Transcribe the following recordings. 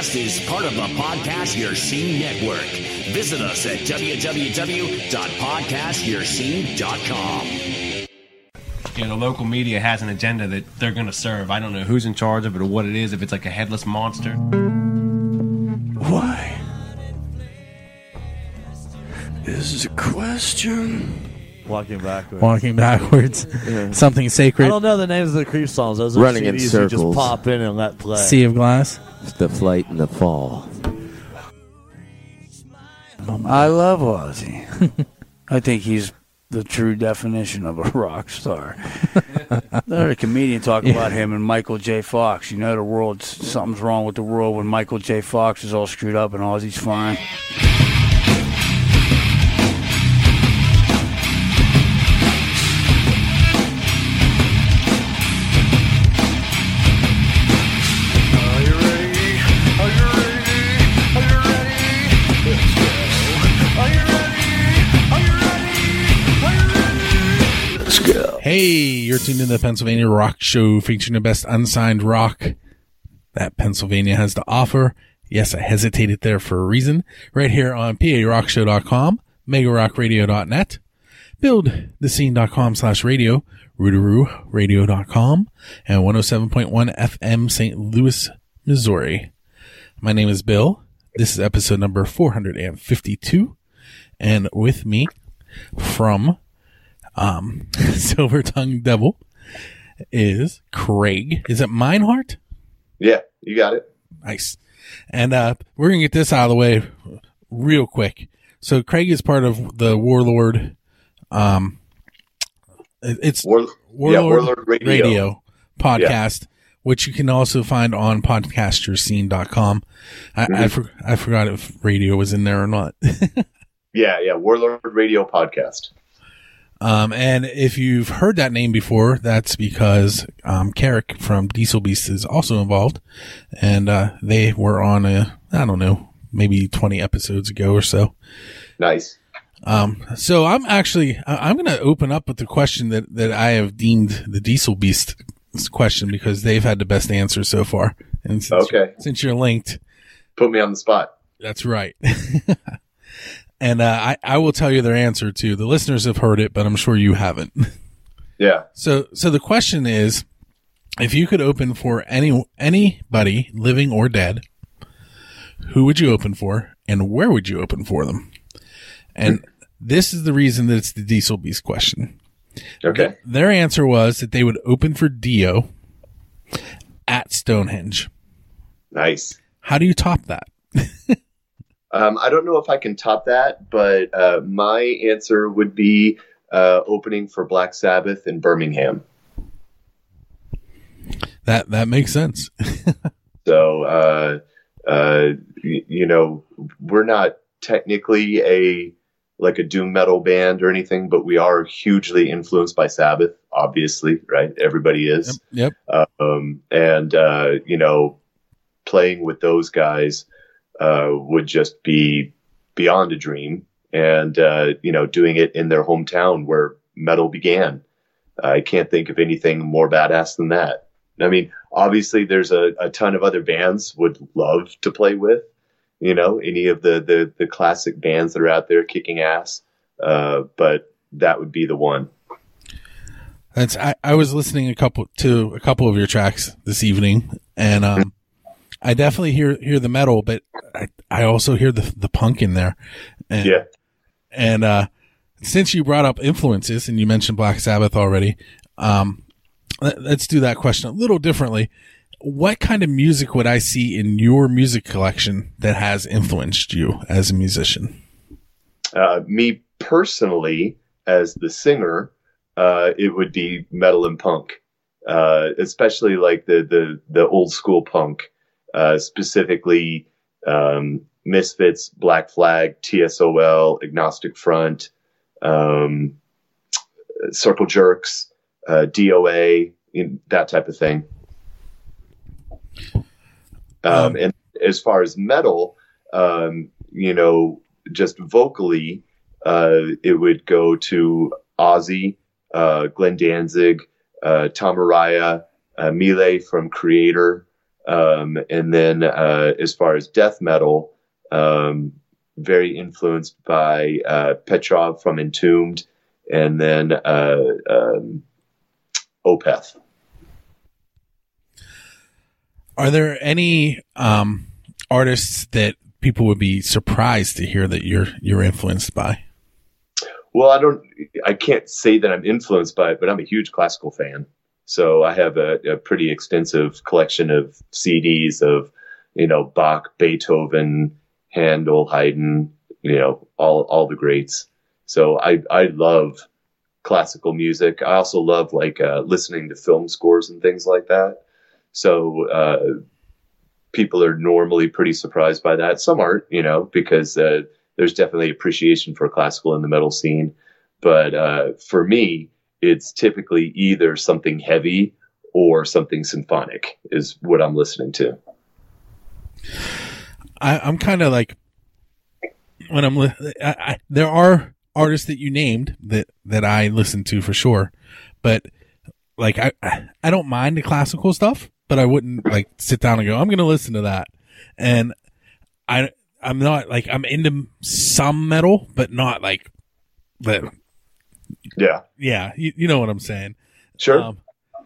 podcast is part of the Podcast Your Scene Network. Visit us at www.podcastyourscene.com. You know, the local media has an agenda that they're going to serve. I don't know who's in charge of it or what it is, if it's like a headless monster. Why? Is a question. Walking backwards. Yeah. Something sacred. I don't know the names of the Creep songs. Those are Running in CDs you circles. just pop in and let play. Sea of Glass. It's the flight and the fall. I love Ozzy. I think he's the true definition of a rock star. I heard a comedian talk about him and Michael J. Fox. You know, the world, something's wrong with the world when Michael J. Fox is all screwed up and Ozzy's fine. Hey, you're tuned in to the Pennsylvania Rock Show, featuring the best unsigned rock that Pennsylvania has to offer. Yes, I hesitated there for a reason. Right here on PARockshow.com, megarockradio.net, buildthescene.com/radio, rootaroo radio.com, and 107.1 FM St. Louis, Missouri. My name is Bill. This is episode number 452. And with me from Silver Tongue Devil is Craig. Is it Meinhardt? Yeah, you got it. Nice. And we're going to get this out of the way real quick. So Craig is part of the Warlord. It's Warlord Radio podcast, which you can also find on podcastyourscene.com. I forgot if radio was in there or not. Yeah, Warlord Radio podcast. And if you've heard that name before, that's because Carrick from Diesel Beast is also involved, and they were on maybe 20 episodes ago or so. Nice. So I'm going to open up with the question that I have deemed the Diesel Beast question, because they've had the best answer so far. And since you're linked, put me on the spot. That's right. And I will tell you their answer too. The listeners have heard it, but I'm sure you haven't. Yeah. So the question is, if you could open for anybody, living or dead, who would you open for, and where would you open for them? And this is the reason that it's the Diesel Beast question. Okay. Their answer was that they would open for Dio at Stonehenge. Nice. How do you top that? I don't know if I can top that, but my answer would be opening for Black Sabbath in Birmingham. That makes sense. So, we're not technically a doom metal band or anything, but we are hugely influenced by Sabbath, obviously, right? Everybody is. Yep. Playing with those guys would just be beyond a dream, and doing it in their hometown where metal began. I can't think of anything more badass than that. I mean, obviously there's a ton of other bands would love to play with, any of the classic bands that are out there kicking ass. But that would be the one. I was listening a couple of your tracks this evening, and I definitely hear the metal, but I also hear the punk in there. And, yeah. And since you brought up influences and you mentioned Black Sabbath already, let's do that question a little differently. What kind of music would I see in your music collection that has influenced you as a musician? Me personally, as the singer, it would be metal and punk, especially like the old school punk. Specifically, Misfits, Black Flag, TSOL, Agnostic Front, Circle Jerks, DOA, that type of thing. And as far as metal, just vocally, it would go to Ozzy, Glenn Danzig, Tom Araya, Melee from Creator, And then as far as death metal, very influenced by Petrov from Entombed, and then Opeth. Are there any artists that people would be surprised to hear that you're influenced by? Well, I can't say that I'm influenced by it, but I'm a huge classical fan. So I have a pretty extensive collection of CDs of, Bach, Beethoven, Handel, Haydn, all the greats. So I love classical music. I also love listening to film scores and things like that. So people are normally pretty surprised by that. Some aren't, because there's definitely appreciation for classical in the metal scene. But for me, it's typically either something heavy or something symphonic is what I'm listening to. I'm kind of like, when there are artists that you named that I listen to for sure, but like I don't mind the classical stuff, but I wouldn't like sit down and go, I'm going to listen to that. And I'm not like, I'm into some metal, but not like the. Yeah. Yeah. You know what I'm saying? Sure.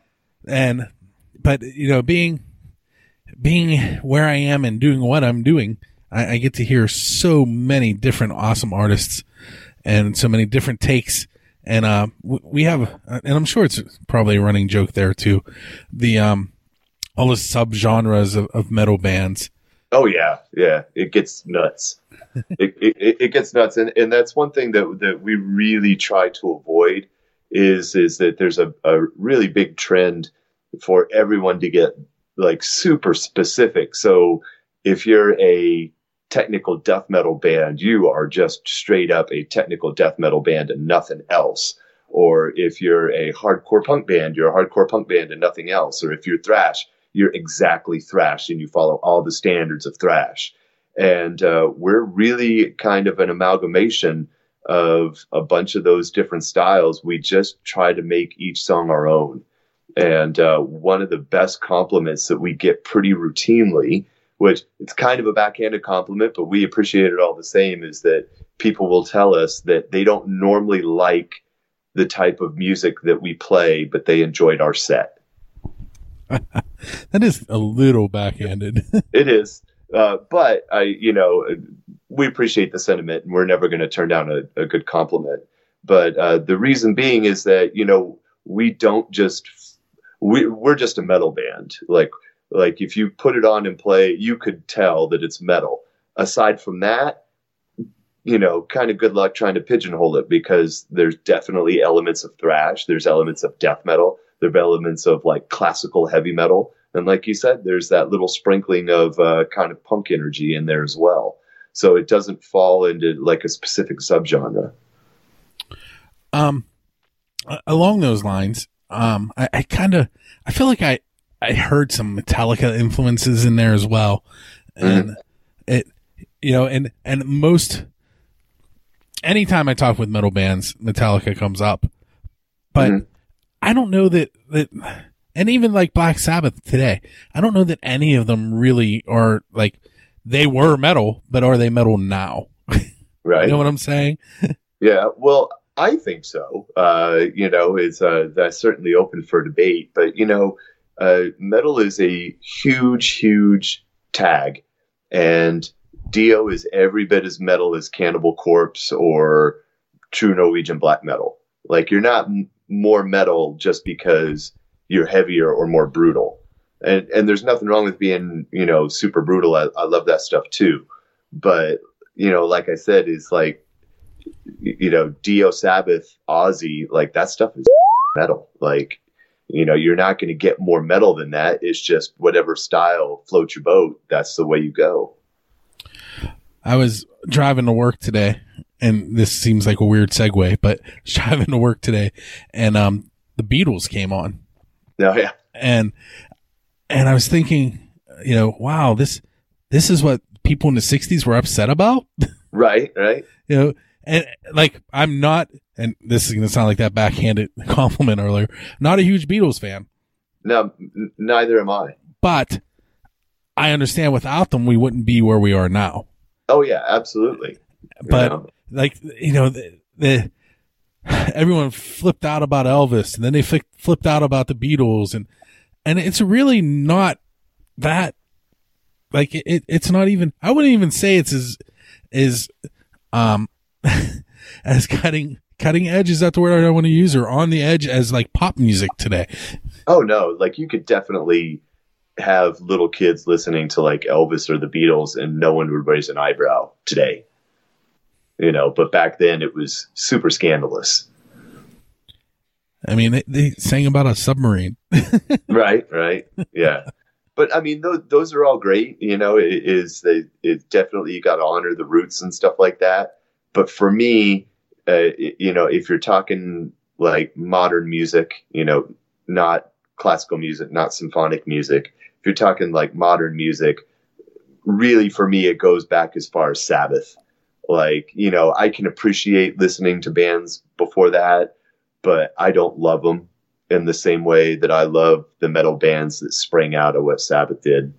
But being where I am and doing what I'm doing, I get to hear so many different awesome artists and so many different takes. And, we have, and I'm sure it's probably a running joke there too, the, all the subgenres of metal bands. Oh yeah. Yeah. It gets nuts. it gets nuts. And that's one thing that we really try to avoid is that there's a really big trend for everyone to get like super specific. So if you're a technical death metal band, you are just straight up a technical death metal band and nothing else. Or if you're a hardcore punk band, you're a hardcore punk band and nothing else. Or if you're thrash, you're exactly thrash and you follow all the standards of thrash. And we're really kind of an amalgamation of a bunch of those different styles. We just try to make each song our own. And one of the best compliments that we get pretty routinely, which it's kind of a backhanded compliment, but we appreciate it all the same, is that people will tell us that they don't normally like the type of music that we play, but they enjoyed our set. That is a little backhanded. It is. But we appreciate the sentiment and we're never going to turn down a good compliment. But the reason being is that, we don't just, we're just a metal band. Like if you put it on and play, you could tell that it's metal. Aside from that, kind of good luck trying to pigeonhole it, because there's definitely elements of thrash. There's elements of death metal. There are elements of like classical heavy metal. And like you said, there's that little sprinkling of kind of punk energy in there as well. So it doesn't fall into like a specific subgenre. Along those lines, I feel like I heard some Metallica influences in there as well. And and most, anytime I talk with metal bands, Metallica comes up, but I don't know that, and even like Black Sabbath today, I don't know that any of them really are like, they were metal, but are they metal now? Right. You know what I'm saying? Yeah. Well, I think so. It's that's certainly open for debate, but metal is a huge, huge tag, and Dio is every bit as metal as Cannibal Corpse or true Norwegian black metal. Like, you're not more metal just because you're heavier or more brutal. And there's nothing wrong with being, super brutal. I love that stuff too. But, like I said, it's like, Dio, Sabbath, Ozzy, like that stuff is metal. Like, you're not going to get more metal than that. It's just whatever style floats your boat. That's the way you go. I was driving to work today, and this seems like a weird segue, but I was driving to work today, and the Beatles came on. Oh, yeah. And I was thinking, wow, this is what people in the 60s were upset about. Right. And like, I'm not, and this is going to sound like that backhanded compliment earlier, not a huge Beatles fan. No, neither am I. But I understand without them, we wouldn't be where we are now. Oh yeah, absolutely. But the everyone flipped out about Elvis, and then they flipped out about the Beatles, and it's really not that. Like it's not even. I wouldn't even say it's as as cutting edge. Is that the word I want to use, or on the edge as like pop music today? Oh no, like you could definitely have little kids listening to like Elvis or the Beatles, and no one would raise an eyebrow today. But back then it was super scandalous. I mean, they sang about a submarine. Right. Yeah. But I mean, those are all great. It definitely, you got to honor the roots and stuff like that. But for me, if you're talking like modern music, not classical music, not symphonic music, if you're talking like modern music, really for me, it goes back as far as Sabbath. Like, I can appreciate listening to bands before that, but I don't love them in the same way that I love the metal bands that sprang out of what Sabbath did.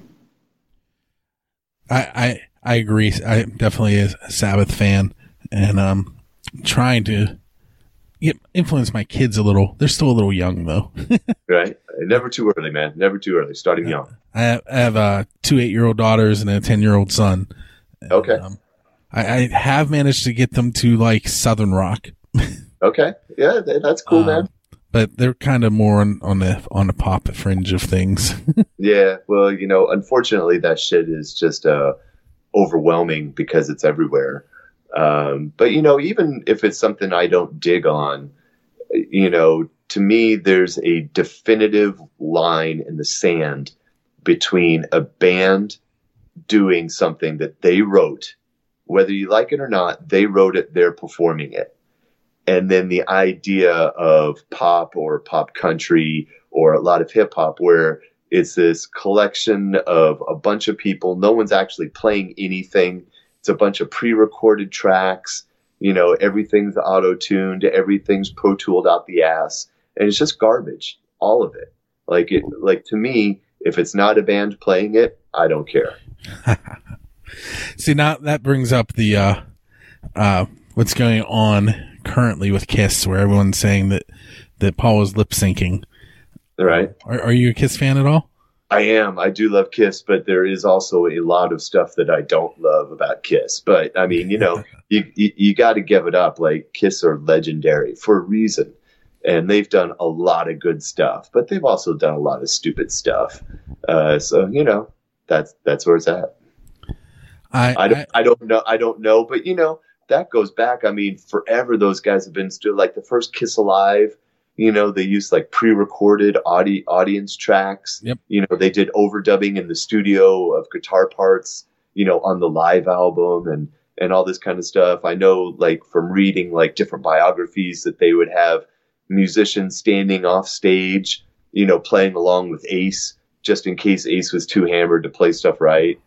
I agree. I definitely is a Sabbath fan, and trying to influence my kids a little. They're still a little young though. Right. Never too early, man. Never too early. Starting young. I have 2 8-year-old daughters and a 10-year-old son. Okay. And, I have managed to get them to like Southern rock. Okay. Yeah, that's cool, man. But they're kind of more on the pop fringe of things. Yeah. Well, unfortunately that shit is just overwhelming because it's everywhere. But even if it's something I don't dig on, to me, there's a definitive line in the sand between a band doing something that they wrote, whether you like it or not, they wrote it, they're performing it. And then the idea of pop or pop country or a lot of hip hop, where it's this collection of a bunch of people. No one's actually playing anything. It's a bunch of pre-recorded tracks. Everything's auto-tuned. Everything's Pro Tooled out the ass. And it's just garbage. All of it. Like to me, if it's not a band playing it, I don't care. See, now that brings up the, what's going on currently with Kiss, where everyone's saying that Paul was lip syncing. Right. Are you a Kiss fan at all? I am. I do love Kiss, but there is also a lot of stuff that I don't love about Kiss. But I mean, you got to give it up. Like, Kiss are legendary for a reason, and they've done a lot of good stuff, but they've also done a lot of stupid stuff. So that's where it's at. I don't know, but that goes back. I mean, forever those guys have been still like the first Kiss Alive. They used like pre-recorded audience tracks. Yep. They did overdubbing in the studio of guitar parts, on the live album and all this kind of stuff. I know, like, from reading like different biographies, that they would have musicians standing off stage, playing along with Ace, just in case Ace was too hammered to play stuff right.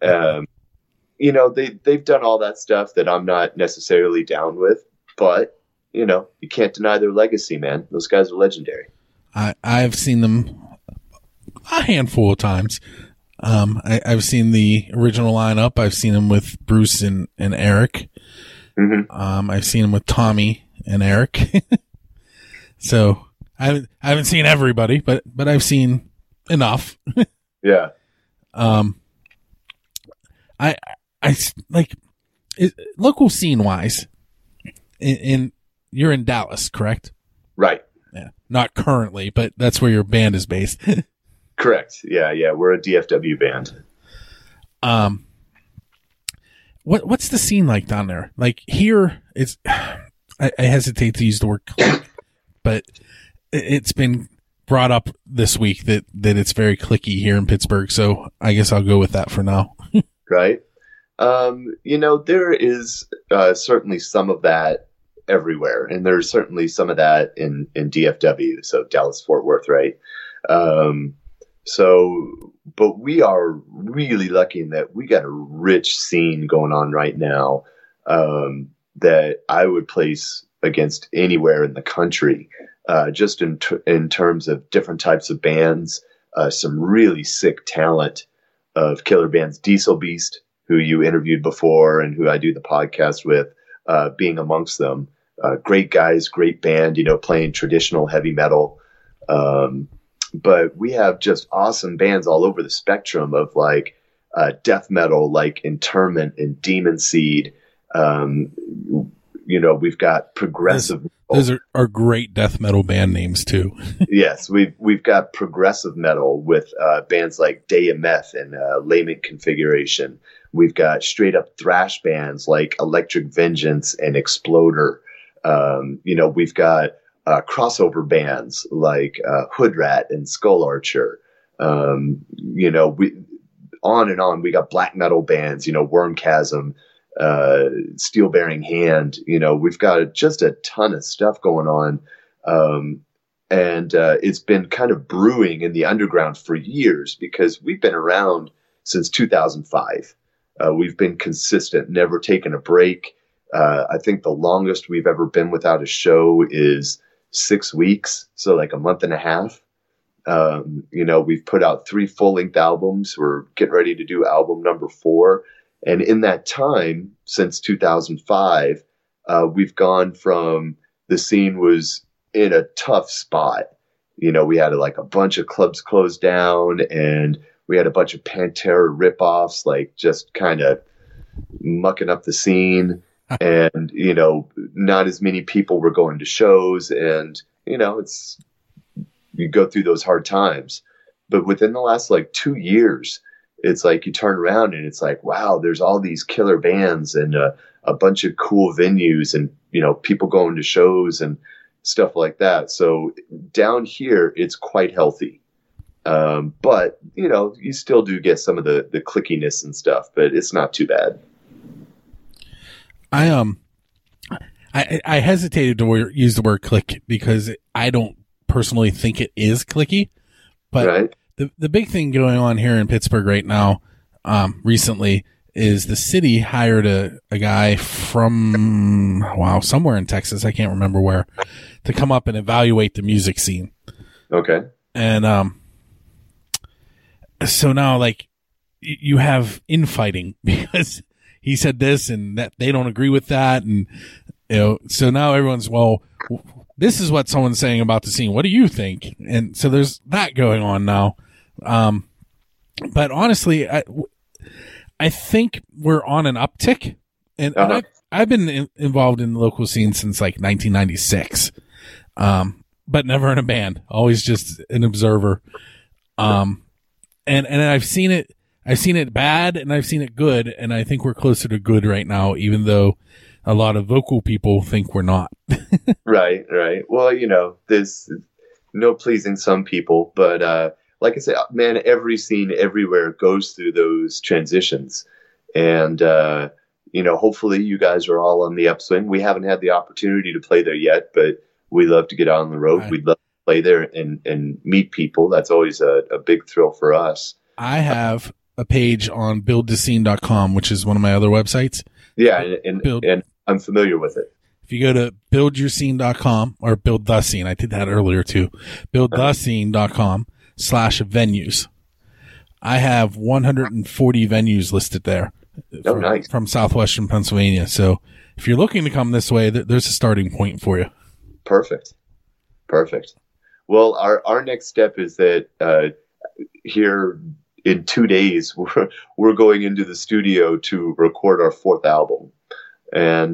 They've done all that stuff that I'm not necessarily down with, but you can't deny their legacy, man. Those guys are legendary. I've seen them a handful of times. I've seen the original lineup. I've seen them with Bruce and Eric. Mm-hmm. I've seen them with Tommy and Eric. So I haven't seen everybody, but I've seen enough. Yeah. I like local scene wise in you're in Dallas, correct? Right. Yeah. Not currently, but that's where your band is based. Correct. Yeah. We're a DFW band. What's the scene like down there? Like, here, it's, I hesitate to use the word click, but it's been brought up this week that it's very cliquey here in Pittsburgh. So I guess I'll go with that for now. Right. There is certainly some of that everywhere, and there's certainly some of that in DFW, so Dallas Fort Worth, right? But we are really lucky in that we got a rich scene going on right now that I would place against anywhere in the country, just in terms of different types of bands, some really sick talent. of killer bands, Diesel Beast, who you interviewed before and who I do the podcast with, being amongst them. Great guys, great band, playing traditional heavy metal. But we have just awesome bands all over the spectrum of like death metal, like Interment and Demon Seed. We've got progressive. Those are great death metal band names too. Yes, we've got progressive metal with bands like Day of Meth and Lament Configuration. We've got straight up thrash bands like Electric Vengeance and Exploder. We've got crossover bands like Hood Rat and Skull Archer. We on and on. We got black metal bands, Wormchasm, Steel Bearing Hand. We've got just a ton of stuff going on. And it's been kind of brewing in the underground for years because we've been around since 2005. We've been consistent, never taken a break. I think the longest we've ever been without a show is 6 weeks. So like a month and a half. We've put out 3 full-length albums. We're getting ready to do album number 4. And in that time, since 2005, we've gone from the scene was in a tough spot. We had like a bunch of clubs closed down and we had a bunch of Pantera ripoffs, like just kind of mucking up the scene. And, not as many people were going to shows and, you go through those hard times. But within the last like 2 years, it's like you turn around and it's like, wow, there's all these killer bands and a bunch of cool venues and, people going to shows and stuff like that. So down here, it's quite healthy. But, you still do get some of the clickiness and stuff, but it's not too bad. I hesitated to use the word click because I don't personally think it is clicky, but right. The big thing going on here in Pittsburgh right now, recently, is the city hired a guy from, somewhere in Texas, I can't remember where, to come up and evaluate the music scene. Okay. And so now, like, you have infighting because he said this and that they don't agree with that. And, so now everyone's, this is what someone's saying about the scene. What do you think? And so there's that going on now. But honestly, I think we're on an uptick, and I've been involved in the local scene since like 1996, but never in a band, always just an observer. And I've seen it bad and I've seen it good, and I think we're closer to good right now, even though a lot of vocal people think we're not. Right. Well, there's no pleasing some people, but like I said, man, every scene everywhere goes through those transitions. And, hopefully you guys are all on the upswing. We haven't had the opportunity to play there yet, but we love to get out on the road. Right. We'd love to play there and meet people. That's always a big thrill for us. I have a page on buildthescene.com, which is one of my other websites. Yeah. And I'm familiar with it. If you go to buildyourscene.com or build the scene, I did that earlier too, buildthescene.com/venues. I have 140 venues listed there nice. From southwestern Pennsylvania. So if you're looking to come this way, there's a starting point for you. Perfect. Well, our next step is that here in 2 days, we're going into the studio to record our 4th album. And,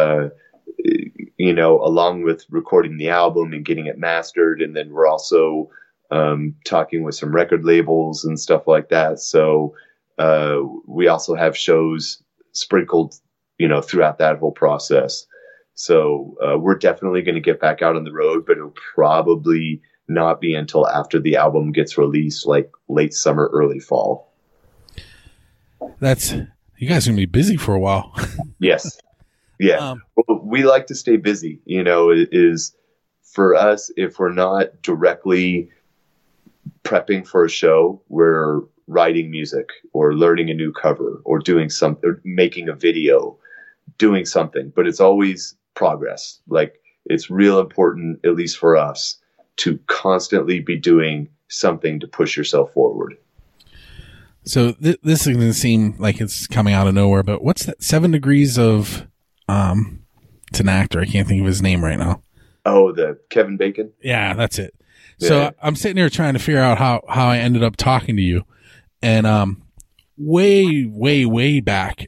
along with recording the album and getting it mastered. And then we're also talking with some record labels and stuff like that. So we also have shows sprinkled, throughout that whole process. So we're definitely going to get back out on the road, but it'll probably not be until after the album gets released, like late summer, early fall. You guys are going to be busy for a while. Yes. Yeah. Well, we like to stay busy, it is for us. If we're not directly prepping for a show, we're writing music or learning a new cover or doing something, or making a video, doing something, but it's always progress. Like, it's real important, at least for us, to constantly be doing something to push yourself forward. So this is going to seem like it's coming out of nowhere, but what's that? 7 Degrees of, it's an actor. I can't think of his name right now. Oh, the Kevin Bacon? Yeah, that's it. Yeah. So I'm sitting here trying to figure out how I ended up talking to you. And, way back,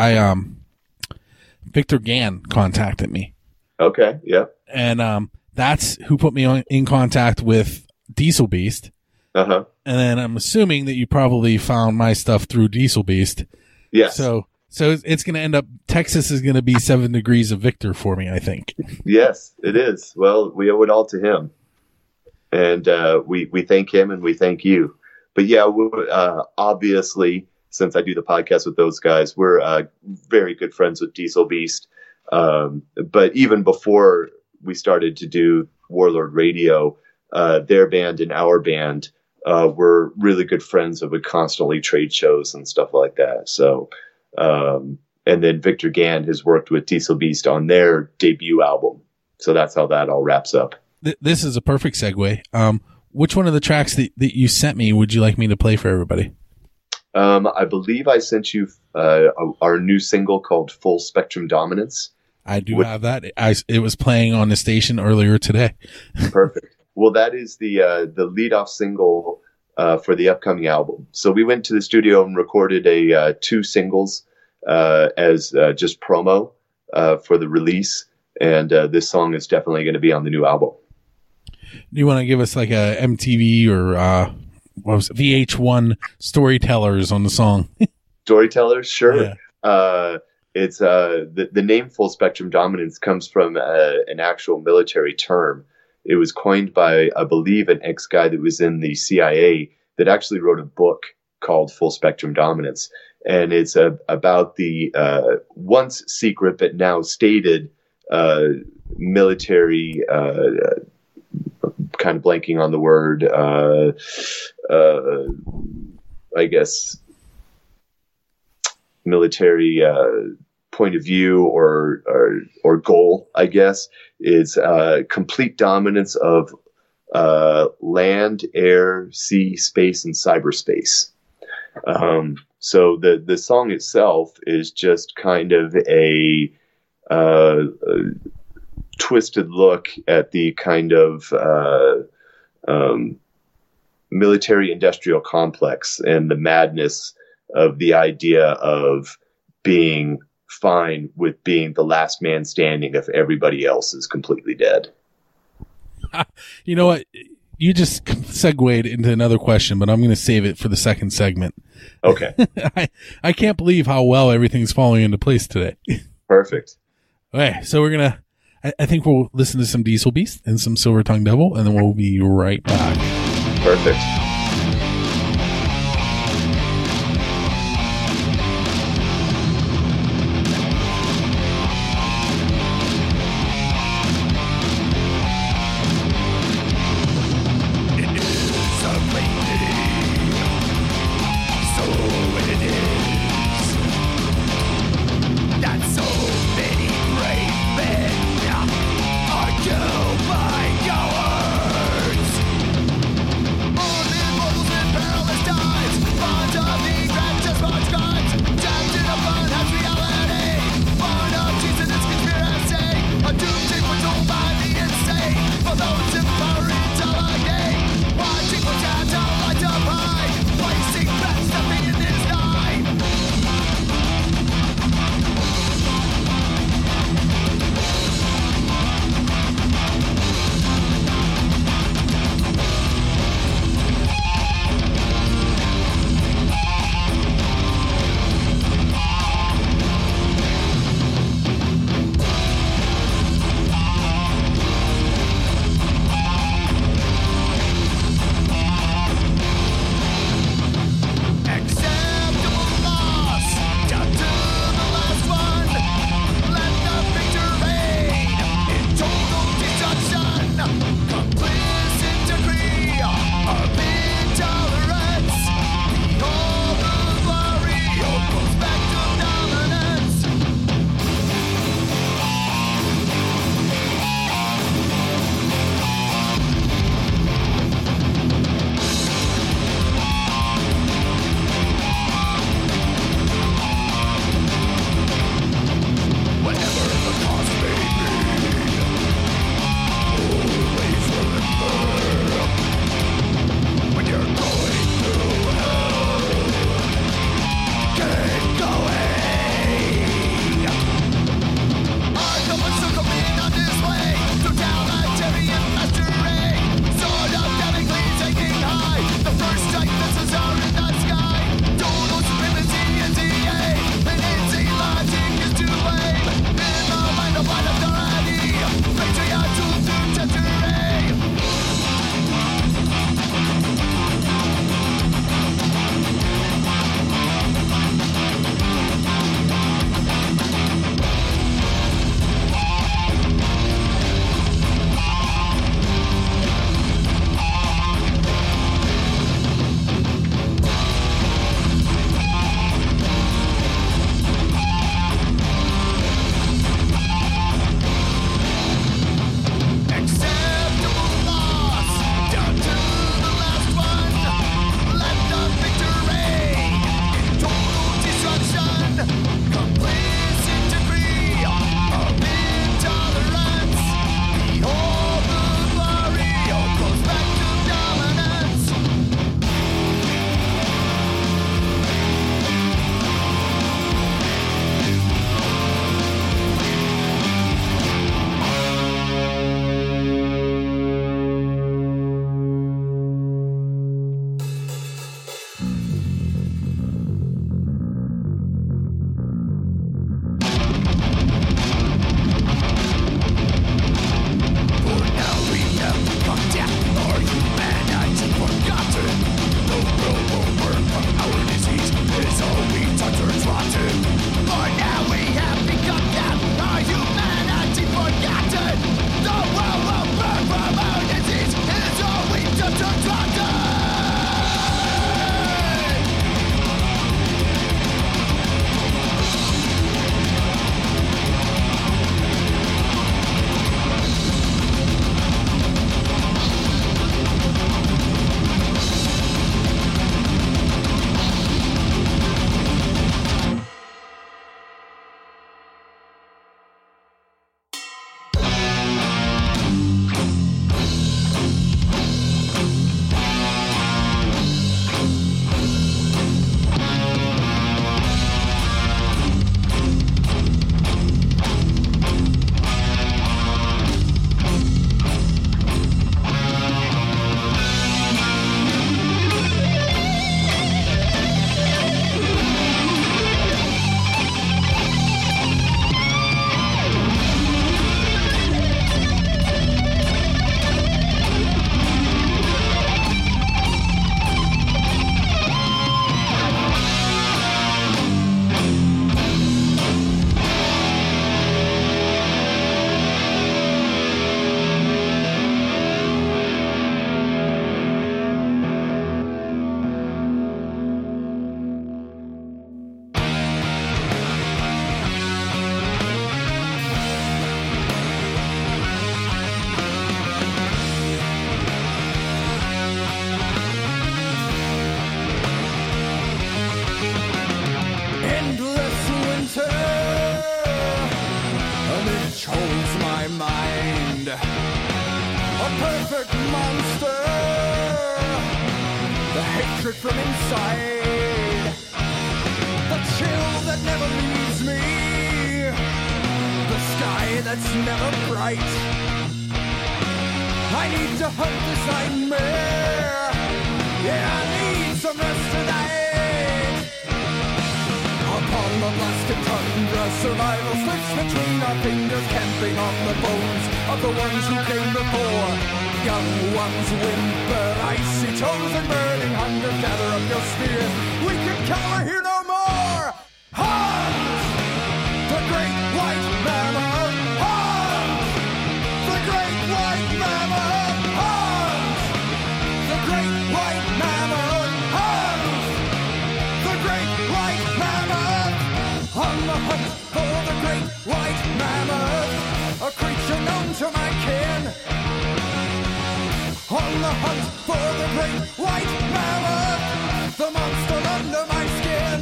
Victor Gann contacted me. Okay. Yeah. And, that's who put me in contact with Diesel Beast. Uh-huh. And then I'm assuming that you probably found my stuff through Diesel Beast. Yes. So it's going to end up, Texas is going to be 7 Degrees of Victor for me, I think. Yes, it is. Well, we owe it all to him. And we thank him and we thank you. But yeah, obviously, since I do the podcast with those guys, we're very good friends with Diesel Beast. But even before we started to do Warlord Radio, their band and our band were really good friends and would constantly trade shows and stuff like that. So, and then Victor Gann has worked with Diesel Beast on their debut album. So that's how that all wraps up. This is a perfect segue. Which one of the tracks that you sent me would you like me to play for everybody? I believe I sent you our new single called Full Spectrum Dominance. I do have that. It was playing on the station earlier today. Perfect. Well, that is the lead-off single for the upcoming album. So we went to the studio and recorded 2 singles as just promo for the release, and this song is definitely going to be on the new album. Do you want to give us like a MTV or what was it, VH1 storytellers on the song? Storytellers, sure. Yeah. It's the name Full Spectrum Dominance comes from an actual military term. It was coined by, I believe, an ex-guy that was in the CIA that actually wrote a book called Full Spectrum Dominance. And it's about the once secret but now stated military, kind of blanking on the word, I guess, military point of view or goal, I guess, is complete dominance of land, air, sea, space, and cyberspace. So the song itself is just kind of a twisted look at the kind of military industrial complex and the madness of the idea of being fine with being the last man standing if everybody else is completely dead. You know what? You just segued into another question, but I'm going to save it for the second segment. Okay. I can't believe how well everything's falling into place today. Perfect. Okay, so we're going to, I think we'll listen to some Diesel Beast and some Silver Tongue Devil, and then we'll be right back. Perfect. Only perfect monster, the hatred from inside, the chill that never leaves me, the sky that's never bright. I need to hunt this nightmare, yeah, I need some rest tonight. Upon the blasted tundra, survival slips between our fingers, camping on the bones of the ones who came before. Young ones whimper, icy toes and burning hunger. Gather up your spears, we can cower here no more. Hunt the great white mammoth. Hunt the great white mammoth. Hunt the great white mammoth. Hunt the great white mammoth. On the hunt for the great white mammoth, a creature known to my kin. On the hunt for the great white mammoth, the monster under my skin.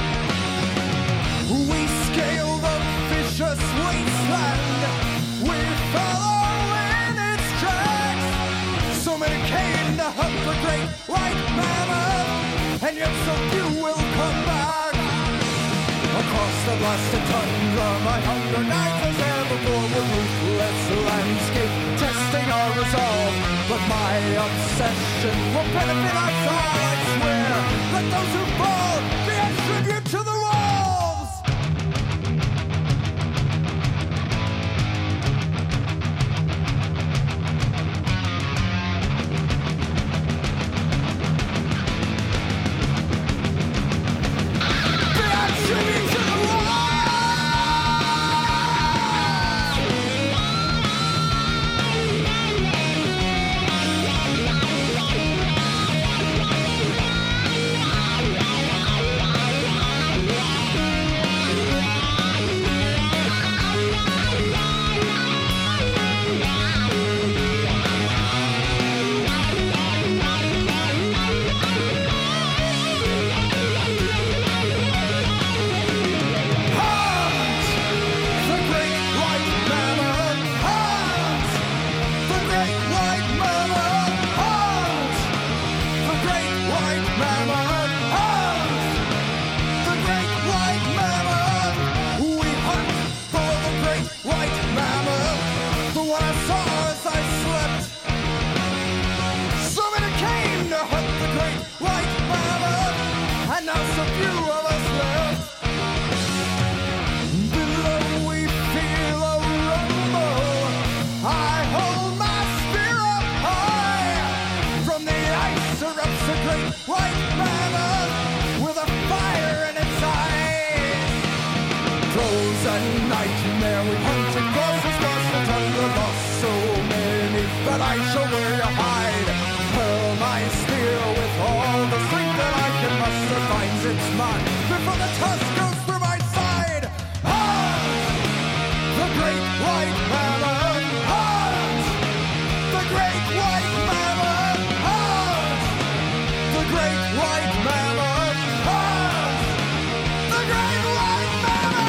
We scale the vicious wasteland, we follow in its tracks. So many came to hunt the great white mammoth, and yet so few will come back. Across the blasted tundra, my hunger night was there before, the ruthless landscape testing our resolve. But my obsession will benefit us all, I swear. white mammoth with a fire in its eyes. Frozen nightmare, we hunted crosses, lost the thunder, lost so many that I shall wear your hide. Hurl my spear with all the strength that I can muster, finds its mark before the tusk goes through my side. The great white mammoth, the great white mammoth, the great white mammoth, the great white mammoth.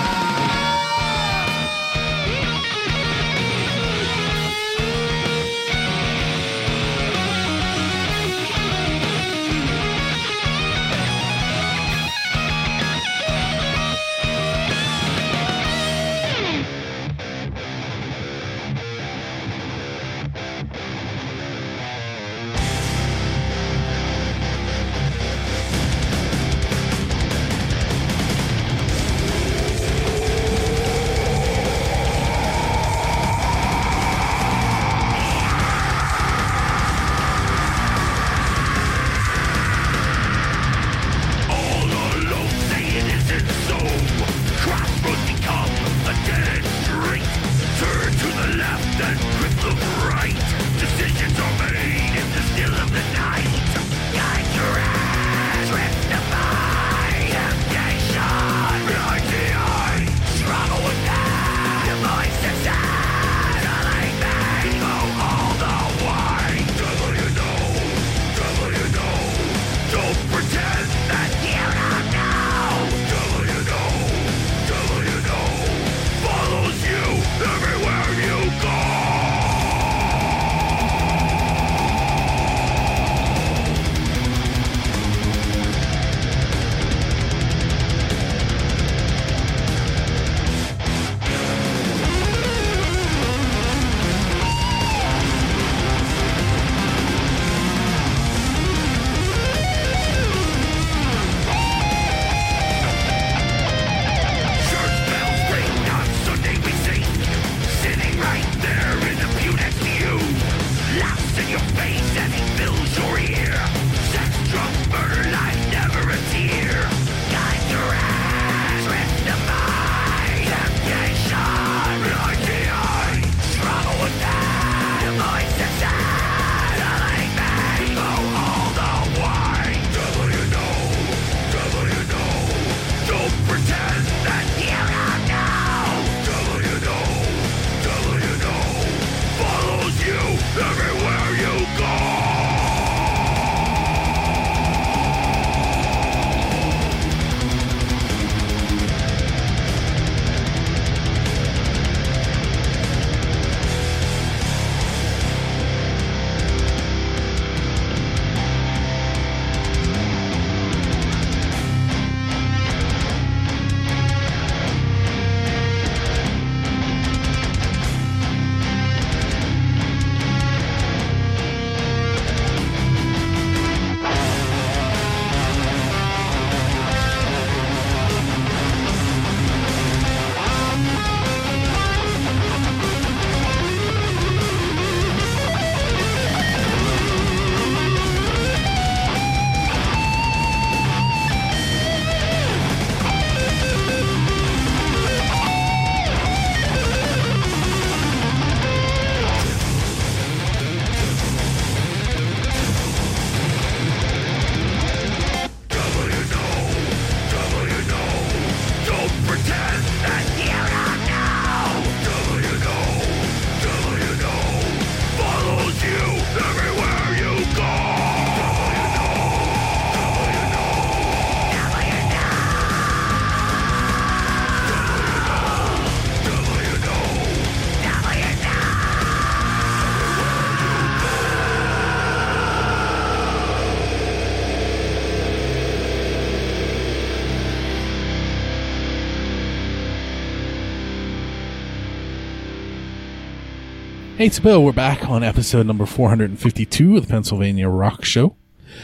Hey, it's Bill. We're back on episode number 452 of the Pennsylvania Rock Show.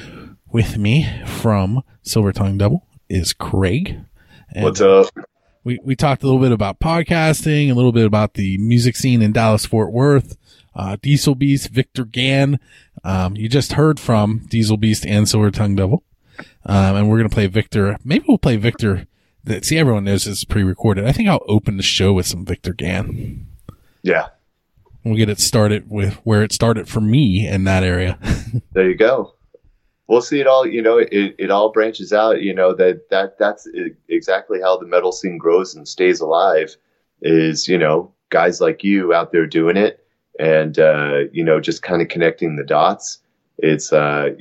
With me from Silver Tongue Devil is Craig. And what's up? We talked a little bit about podcasting, a little bit about the music scene in Dallas-Fort Worth, Diesel Beast, Victor Gann. You just heard from Diesel Beast and Silver Tongue Devil. and we're going to play Victor. Maybe we'll play Victor. See, everyone knows this is pre-recorded. I think I'll open the show with some Victor Gann. Yeah. We'll get it started with where it started for me in that area. There you go. We'll see it all, it all branches out, that's exactly how the metal scene grows and stays alive is, guys like you out there doing it and, just kind of connecting the dots. It's, and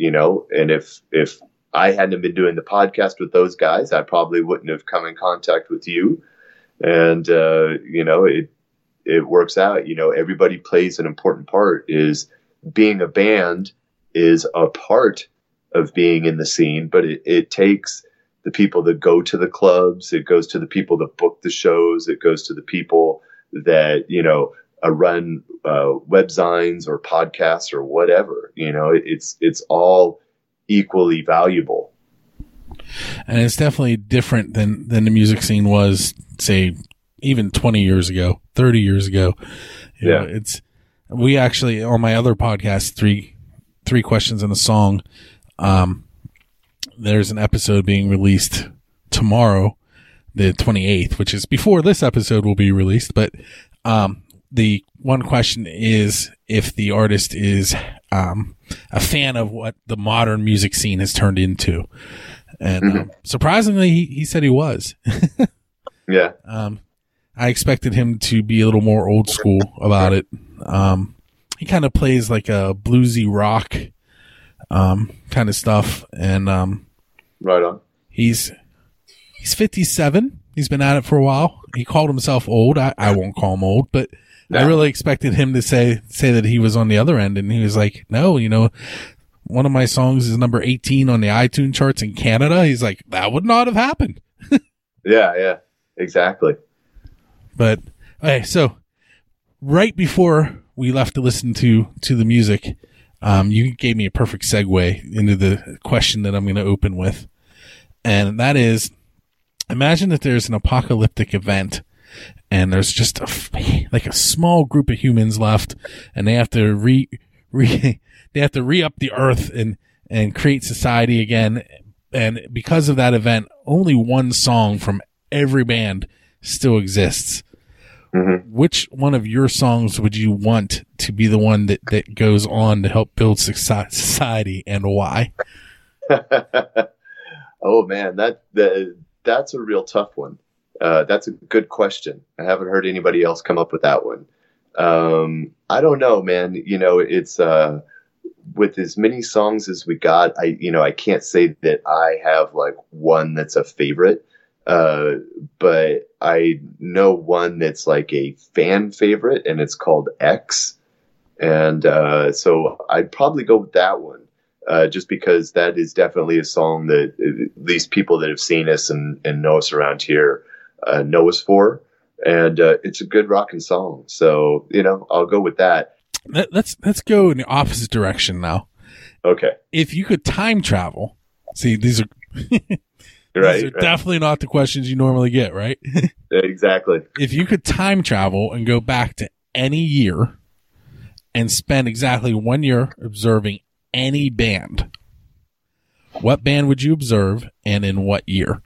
if I hadn't been doing the podcast with those guys, I probably wouldn't have come in contact with you. And, it works out, everybody plays an important part. Is being a band is a part of being in the scene, but it takes the people that go to the clubs, it goes to the people that book the shows, it goes to the people that, run webzines or podcasts or whatever, it's all equally valuable. And it's definitely different than the music scene was, say, even 20 years ago, 30 years ago. You know, we actually, on my other podcast, three questions and a song, there's an episode being released tomorrow, the 28th, which is before this episode will be released. But, the one question is if the artist is, a fan of what the modern music scene has turned into. And, surprisingly, he said he was. Yeah. I expected him to be a little more old school about it. He kind of plays like a bluesy rock, kind of stuff. And, right on. He's 57. He's been at it for a while. He called himself old. I won't call him old, but I really expected him to say that he was on the other end. And he was like, no, one of my songs is number 18 on the iTunes charts in Canada. He's like, that would not have happened. Yeah, exactly. But, okay, so right before we left to listen to the music, you gave me a perfect segue into the question that I'm going to open with. And that is, imagine that there's an apocalyptic event and there's just like a small group of humans left and they have to re-up the earth and create society again. And because of that event, only one song from every band still exists. Mm-hmm. Which one of your songs would you want to be the one that goes on to help build society, and why? Oh man, that's a real tough one. That's a good question. I haven't heard anybody else come up with that one. I don't know, man. It's with as many songs as we got, I can't say that I have like one that's a favorite. But I know one that's like a fan favorite and it's called X. And, so I'd probably go with that one, just because that is definitely a song that at least people that have seen us and know us around here, know us for. And, it's a good rocking song. So, I'll go with that. Let's go in the opposite direction now. Okay. If you could time travel, see, these are, Right, these are definitely not the questions you normally get, right? Exactly. If you could time travel and go back to any year and spend exactly 1 year observing any band, what band would you observe and in what year?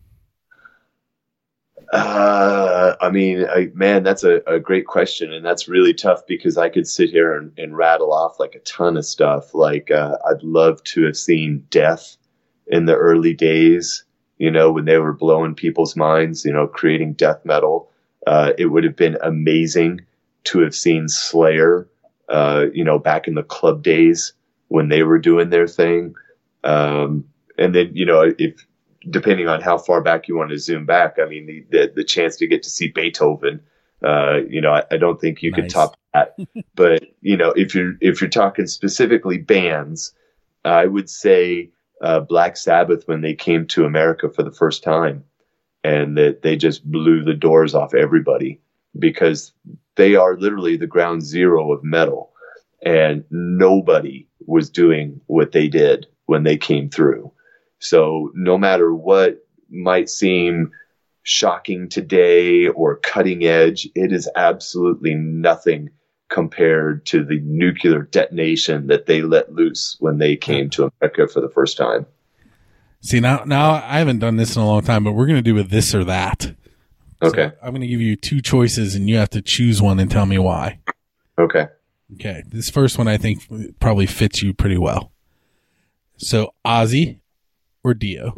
Man, that's a great question. And that's really tough because I could sit here and rattle off like a ton of stuff. Like, I'd love to have seen Death in the early days. When they were blowing people's minds, creating death metal. It would have been amazing to have seen Slayer, back in the club days when they were doing their thing. And then, if depending on how far back you want to zoom back, I mean, the chance to get to see Beethoven, I don't think you could top that. But, if you're talking specifically bands, I would say, Black Sabbath when they came to America for the first time, and that they just blew the doors off everybody because they are literally the ground zero of metal, and nobody was doing what they did when they came through. So no matter what might seem shocking today or cutting edge, it is absolutely nothing compared to the nuclear detonation that they let loose when they came to America for the first time. See, now I haven't done this in a long time, but we're going to do a this or that. Okay. So I'm going to give you two choices, and you have to choose one and tell me why. Okay. Okay. This first one I think probably fits you pretty well. So Ozzy or Dio?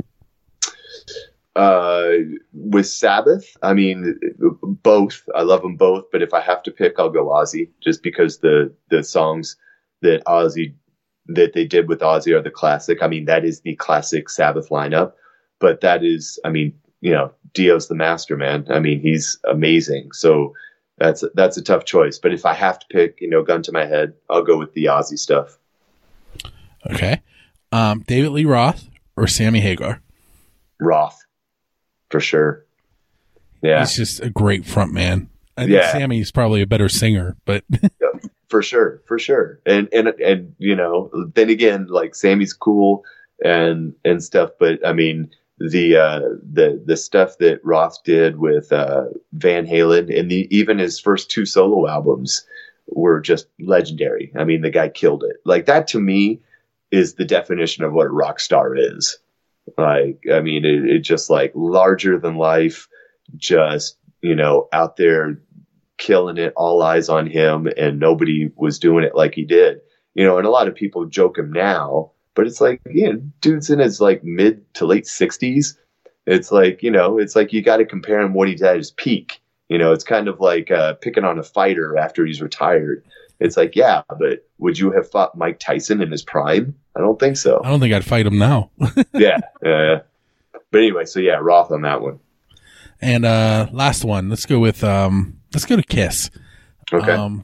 With Sabbath, I mean, both. I love them both, but if I have to pick, I'll go Ozzy, just because the songs that they did with Ozzy are the classic. I mean, that is the classic Sabbath lineup, but that is, I mean, Dio's the master, man. I mean, he's amazing. So that's a tough choice. But if I have to pick, gun to my head, I'll go with the Ozzy stuff. Okay. David Lee Roth or Sammy Hagar? Roth, for sure. Yeah. He's just a great front man. I think Sammy's probably a better singer, but for sure. And then again, like Sammy's cool and stuff, but I mean, the stuff that Roth did with Van Halen and even his first two solo albums were just legendary. I mean, the guy killed it. Like, that to me is the definition of what a rock star is. Like, I mean, it just like larger than life, just, out there killing it, all eyes on him, and nobody was doing it like he did. And a lot of people joke him now, but it's like, dude's in his like mid to late 60s. It's like, it's like you got to compare him what he's at his peak. It's kind of like picking on a fighter after he's retired. It's like, yeah, but would you have fought Mike Tyson in his prime? I don't think so. I don't think I'd fight him now. Yeah. But anyway, so yeah, Roth on that one. And last one, let's go to Kiss. Okay.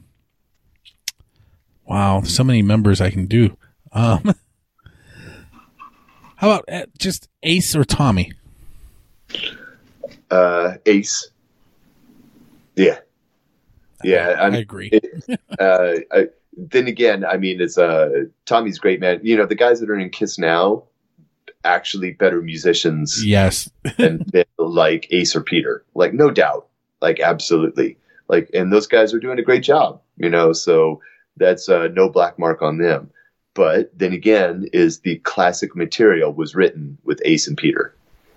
Wow, so many members I can do. How about just Ace or Tommy? Ace. Yeah. I agree. Then again, I mean, it's Tommy's great, man. The guys that are in Kiss now, actually better musicians. Yes. than like Ace or Peter. Like, no doubt. Like, absolutely. Like, and those guys are doing a great job, so that's no black mark on them. But then again, is the classic material was written with Ace and Peter.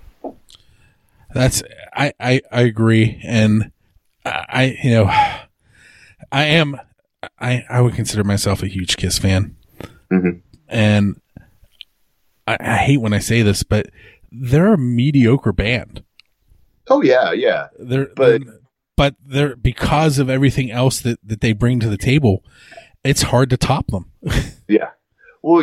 I agree. And I would consider myself a huge Kiss fan. Mm-hmm. And I hate when I say this, but they're a mediocre band. Oh yeah. But they're, because of everything else that they bring to the table, it's hard to top them. Yeah. Well,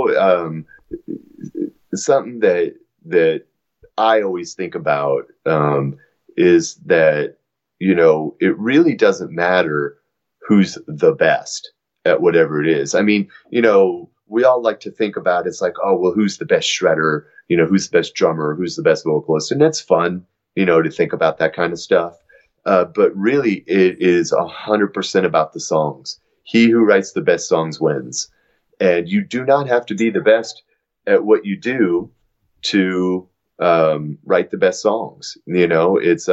something that I always think about is that, it really doesn't matter who's the best at whatever it is. I mean, we all like to think about it's like, oh, well, who's the best shredder? Who's the best drummer? Who's the best vocalist? And that's fun, to think about that kind of stuff. But really, it is 100% about the songs. He who writes the best songs wins. And you do not have to be the best at what you do to write the best songs. It's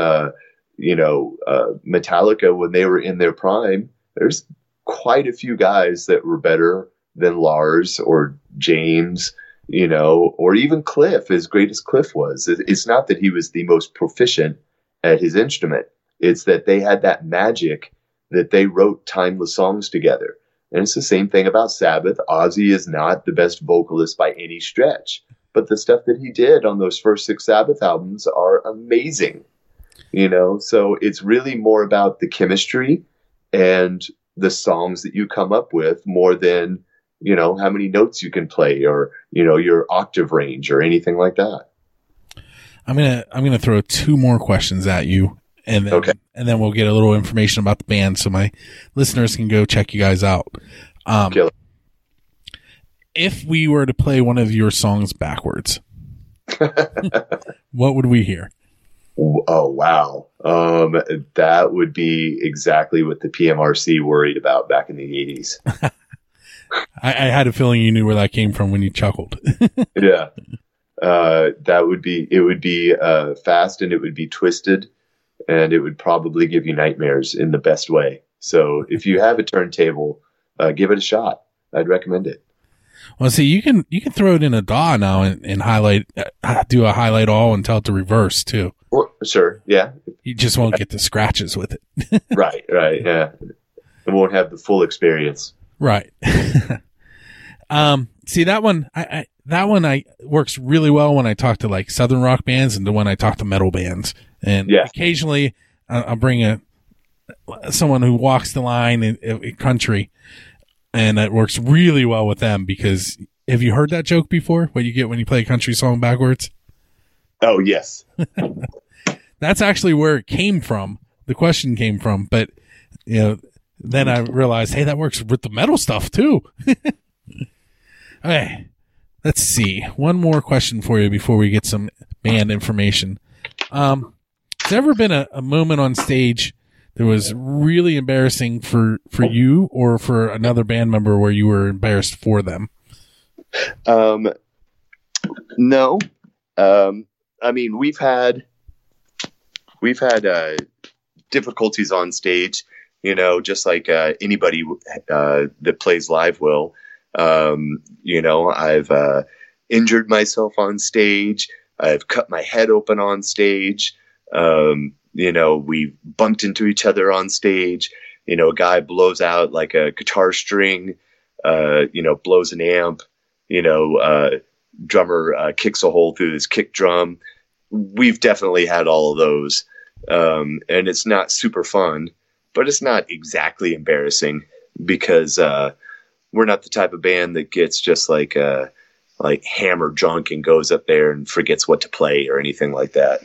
Metallica, when they were in their prime, there's quite a few guys that were better than Lars or James, or even Cliff, as great as Cliff was. It's not that he was the most proficient at his instrument. It's that they had that magic that they wrote timeless songs together. And it's the same thing about Sabbath. Ozzy is not the best vocalist by any stretch, but the stuff that he did on those first 6 Sabbath albums are amazing. So it's really more about the chemistry and the songs that you come up with more than, how many notes you can play or, your octave range or anything like that. I'm going to throw 2 more questions at you, and then, okay. And then we'll get a little information about the band so my listeners can go check you guys out. If we were to play one of your songs backwards, what would we hear? Oh, wow. That would be exactly what the PMRC worried about back in the 80s. I had a feeling you knew where that came from when you chuckled. Yeah. It would be fast, and it would be twisted, and it would probably give you nightmares in the best way. So if you have a turntable, give it a shot. I'd recommend it. Well, see, you can throw it in a DAW now and highlight, do a highlight all and tell it to reverse too. Well, sure, yeah. You just won't get the scratches with it. Right, yeah. It won't have the full experience. Right. See, that one, I works really well when I talk to like Southern rock bands and when I talk to metal bands. And occasionally I'll bring someone who walks the line in country, and it works really well with them because have you heard that joke before? What you get when you play a country song backwards? Oh, yes. That's actually where it came from. The question came from, but then I realized, hey, that works with the metal stuff too. Okay, let's see. One more question for you before we get some band information. Has there ever been a moment on stage that was really embarrassing for you or for another band member where you were embarrassed for them? No. I mean, we've had difficulties on stage, just like anybody that plays live will. I've injured myself on stage. I've cut my head open on stage. We bumped into each other on stage. A guy blows out like a guitar string, blows an amp, drummer kicks a hole through his kick drum. We've definitely had all of those. And it's not super fun, but it's not exactly embarrassing because we're not the type of band that gets just like hammered drunk and goes up there and forgets what to play or anything like that.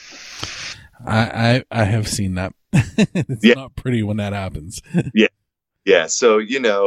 I have seen that. It's not pretty when that happens. Yeah. So,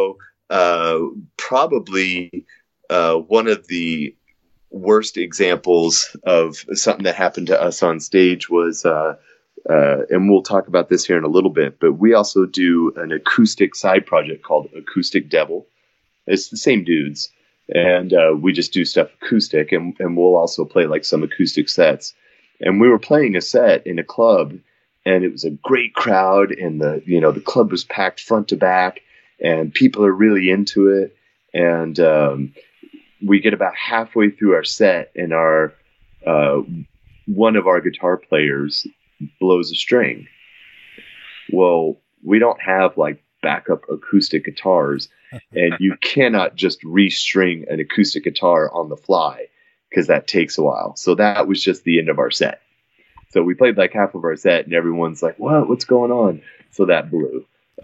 probably one of the worst examples of something that happened to us on stage was, and we'll talk about this here in a little bit, but we also do an acoustic side project called Acoustic Devil. It's the same dudes. And we just do stuff acoustic, and we'll also play like some acoustic sets. And we were playing a set in a club, and it was a great crowd, and the club was packed front to back, and people are really into it. And we get about halfway through our set, and our one of our guitar players blows a string. Well, we don't have like backup acoustic guitars, and you cannot just restring an acoustic guitar on the fly because that takes a while. So that was just the end of our set. So we played like half of our set, and everyone's like, what's going on? So that blew.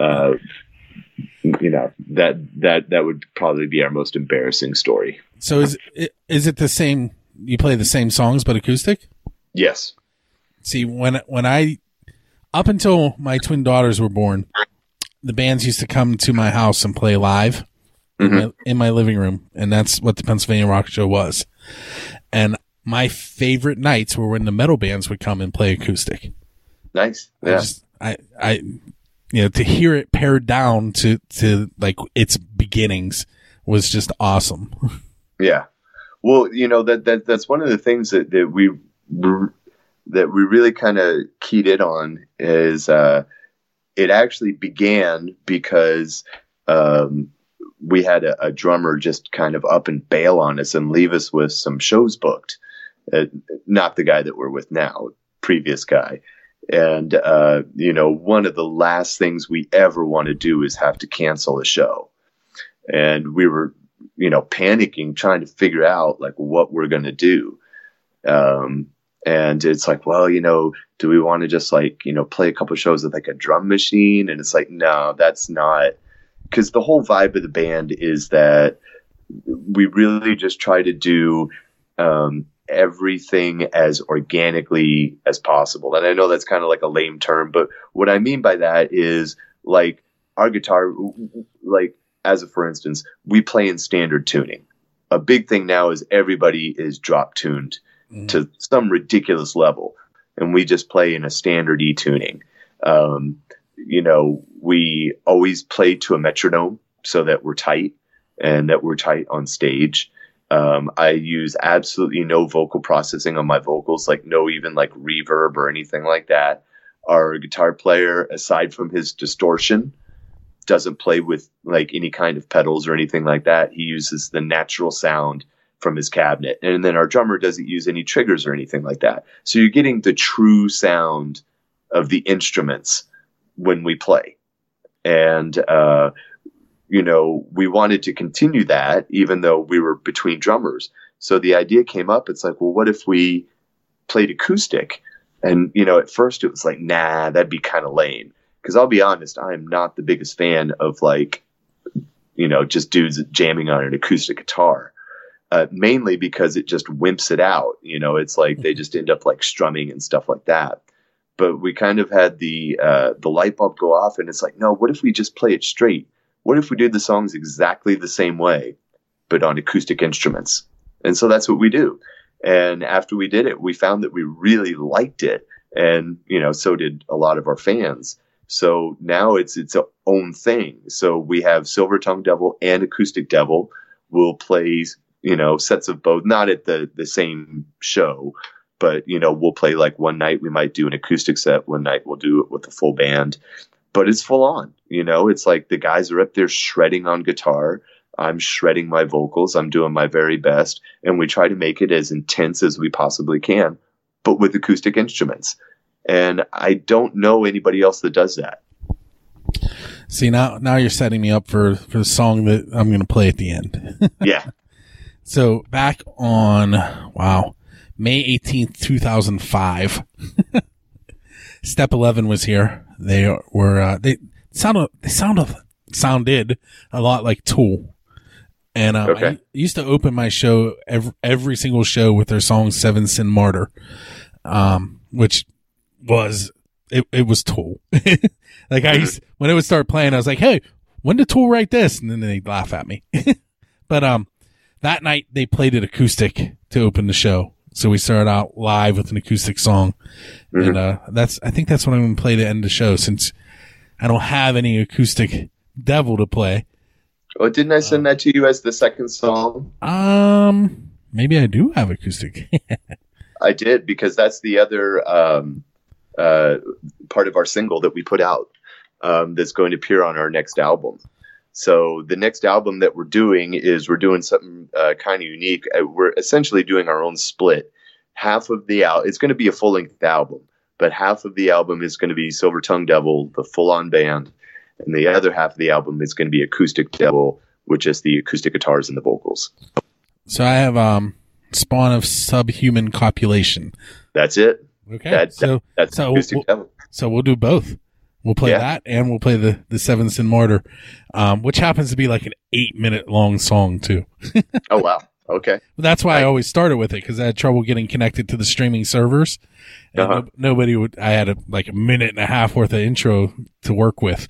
That would probably be our most embarrassing story. So is it the same? You play the same songs but acoustic? Yes. See, when I up until my twin daughters were born, the bands used to come to my house and play live in my living room, and that's what the Pennsylvania Rock Show was. And my favorite nights were when the metal bands would come and play acoustic. Nice. Yeah. I to hear it pared down to like its beginnings was just awesome. Yeah. Well, that's one of the things that we really kind of keyed in on is it actually began because we had a drummer just kind of up and bail on us and leave us with some shows booked. Not the guy that we're with now, previous guy. And, one of the last things we ever want to do is have to cancel a show. And we were, panicking, trying to figure out like what we're going to do. And it's like, well, do we want to just like, play a couple shows with like a drum machine? And it's like, no, that's not, because the whole vibe of the band is that we really just try to do everything as organically as possible. And I know that's kind of like a lame term, but what I mean by that is like our guitar, like for instance, we play in standard tuning. A big thing now is everybody is drop tuned to some ridiculous level, and we just play in a standard E tuning. We always play to a metronome so that we're tight and that we're tight on stage. I use absolutely no vocal processing on my vocals, like no even like reverb or anything like that. Our guitar player, aside from his distortion, doesn't play with like any kind of pedals or anything like that. He uses the natural sound from his cabinet. And then our drummer doesn't use any triggers or anything like that. So you're getting the true sound of the instruments when we play. And, we wanted to continue that even though we were between drummers. So the idea came up. It's like, well, what if we played acoustic? And, at first it was like, nah, that'd be kind of lame. Because I'll be honest, I am not the biggest fan of just dudes jamming on an acoustic guitar. Mainly because it just wimps it out. It's like they just end up like strumming and stuff like that. But we kind of had the light bulb go off, and it's like, no, what if we just play it straight? What if we did the songs exactly the same way, but on acoustic instruments? And so that's what we do. And after we did it, we found that we really liked it. And, so did a lot of our fans. So now it's its own thing. So we have Silver Tongue Devil and Acoustic Devil. We'll play, sets of both, not at the same show, but, we'll play like one night we might do an acoustic set. One night we'll do it with a full band. But it's full on, it's like the guys are up there shredding on guitar. I'm shredding my vocals. I'm doing my very best. And we try to make it as intense as we possibly can, but with acoustic instruments. And I don't know anybody else that does that. See, now you're setting me up for the song that I'm going to play at the end. Yeah. So back on, May 18th, 2005, Step 11 was here. They were, they sounded a lot like Tool. And, I used to open my show every single show with their song Seven Sin Martyr, which was, it was Tool. Like when it would start playing, I was like, hey, when did Tool write this? And then they'd laugh at me. But, that night they played it acoustic to open the show. So we started out live with an acoustic song. Mm-hmm. And, I think that's what I'm going to play to end the show, since I don't have any acoustic Devil to play. Oh, didn't I send that to you as the second song? Maybe I do have acoustic. I did, because that's the other, part of our single that we put out, that's going to appear on our next album. So the next album that we're doing something kind of unique. We're essentially doing our own split. Half of the it's going to be a full-length album, but half of the album is going to be Silver Tongue Devil, the full-on band, and the other half of the album is going to be Acoustic Devil, with just the acoustic guitars and the vocals. So I have Spawn of Subhuman Copulation. That's it. Okay. That's Acoustic Devil. So we'll do both. We'll play that, and we'll play the Seven Sin Martyr, which happens to be like an 8-minute long song too. Oh, wow. Okay. That's why I always started with it, because I had trouble getting connected to the streaming servers. And nobody would. I had a minute and a half worth of intro to work with.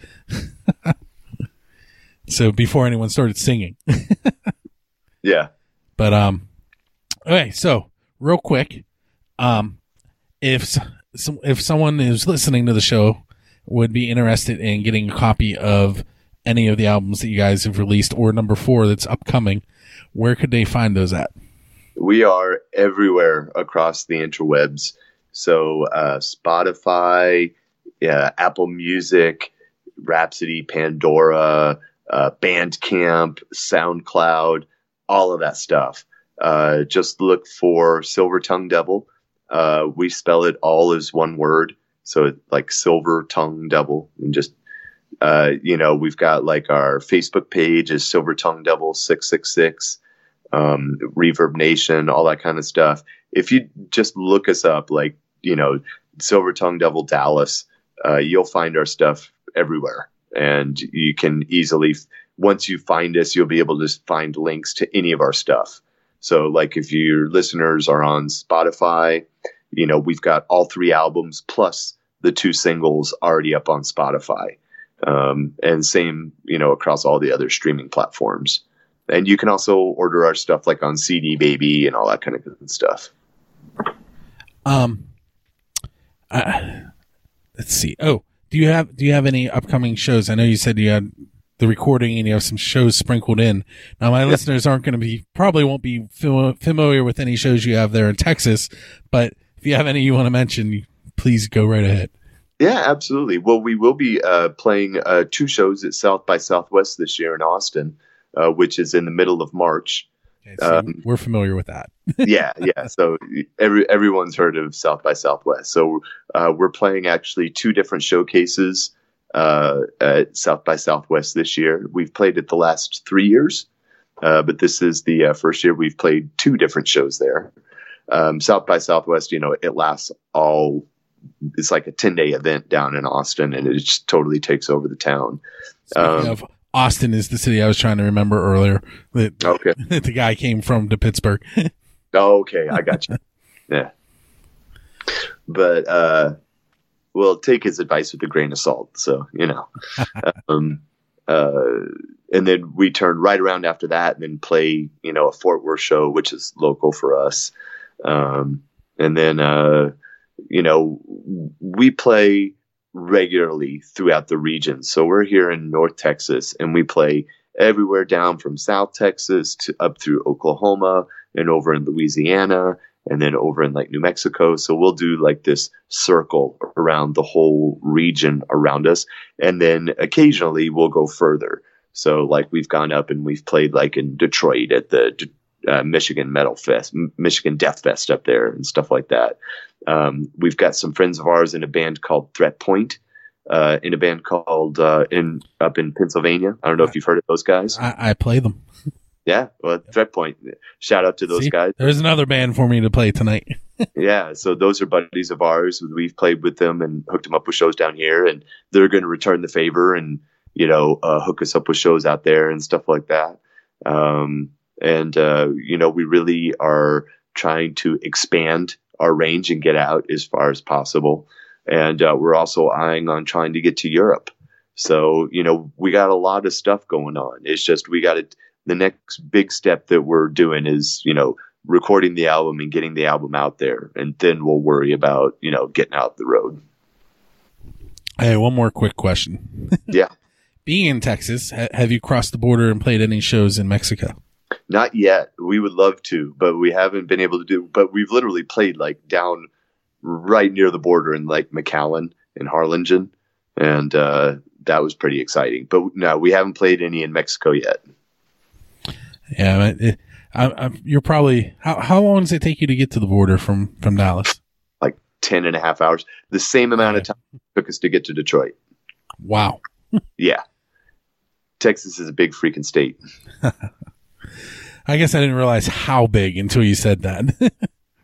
So before anyone started singing. Yeah. But okay. So real quick, if someone is listening to the show would be interested in getting a copy of any of the albums that you guys have released, or number 4 that's upcoming, where could they find those at? We are everywhere across the interwebs. So Spotify, Apple Music, Rhapsody, Pandora, Bandcamp, SoundCloud, all of that stuff. Just look for Silver Tongue Devil. We spell it all as one word. So it's like Silver Tongue Devil. And just, we've got like our Facebook page is Silver Tongue Devil 666, Reverb Nation, all that kind of stuff. If you just look us up, Silver Tongue Devil Dallas, you'll find our stuff everywhere. And you can easily, once you find us, you'll be able to find links to any of our stuff. So like if your listeners are on Spotify, we've got all 3 albums plus the 2 singles already up on Spotify. And same, across all the other streaming platforms. And you can also order our stuff like on CD Baby and all that kind of good stuff. Let's see. Oh, do you have any upcoming shows? I know you said you had the recording and you have some shows sprinkled in. Now my listeners won't be familiar with any shows you have there in Texas, but if you have any you want to mention, please go right ahead. Yeah, absolutely. Well, we will be playing 2 shows at South by Southwest this year in Austin, which is in the middle of March. Okay, so we're familiar with that. Yeah. So everyone's heard of South by Southwest. So we're playing actually 2 different showcases at South by Southwest this year. We've played it the last 3 years, but this is the first year we've played 2 different shows there. South by Southwest, it lasts it's like a 10-day event down in Austin, and it just totally takes over the town. Speaking of, Austin is the city I was trying to remember earlier. Okay. That the guy came from to Pittsburgh. Okay, I got you. Yeah. But, well, take his advice with a grain of salt. So, and then we turn right around after that and then play, a Fort Worth show, which is local for us. And then, we play regularly throughout the region. So we're here in North Texas, and we play everywhere down from South Texas to up through Oklahoma and over in Louisiana and then over in like New Mexico. So we'll do like this circle around the whole region around us. And then occasionally we'll go further. So like we've gone up and we've played like in Detroit at the Michigan Metal Fest, Michigan Death Fest up there and stuff like that. We've got some friends of ours in a band called Threat Point, in a band called up in Pennsylvania. I don't know if you've heard of those guys. I play them. Yeah, well, Threat Point. Shout out to those guys. There's another band for me to play tonight. Yeah, so those are buddies of ours. We've played with them and hooked them up with shows down here, and they're going to return the favor and hook us up with shows out there and stuff like that. We really are trying to expand our range and get out as far as possible. And we're also eyeing on trying to get to Europe. So, we got a lot of stuff going on. It's just the next big step that we're doing is, recording the album and getting the album out there. And then we'll worry about, getting out the road. Hey, one more quick question. Yeah. Being in Texas, have you crossed the border and played any shows in Mexico? Not yet. We would love to, but we haven't been able to do. But we've literally played like down right near the border in like McAllen and Harlingen, and that was pretty exciting. But no, we haven't played any in Mexico yet. Yeah, you're probably. How long does it take you to get to the border from Dallas? Like 10.5 hours. The same amount of time it took us to get to Detroit. Wow. Yeah. Texas is a big freaking state. I guess I didn't realize how big until you said that.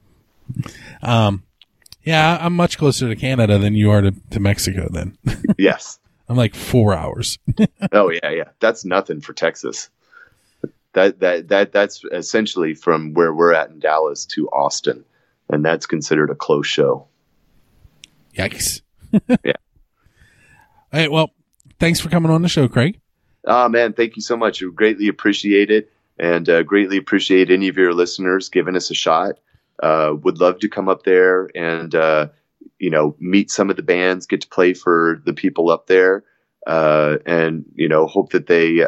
Yeah, I'm much closer to Canada than you are to Mexico then. Yes. I'm like 4 hours. Oh yeah. That's nothing for Texas. That's essentially from where we're at in Dallas to Austin, and that's considered a close show. Yikes. Yeah. All right, well, thanks for coming on the show, Craig. Oh, man, thank you so much. We greatly appreciate it, and greatly appreciate any of your listeners giving us a shot. Would love to come up there and, meet some of the bands, get to play for the people up there, and, hope that they,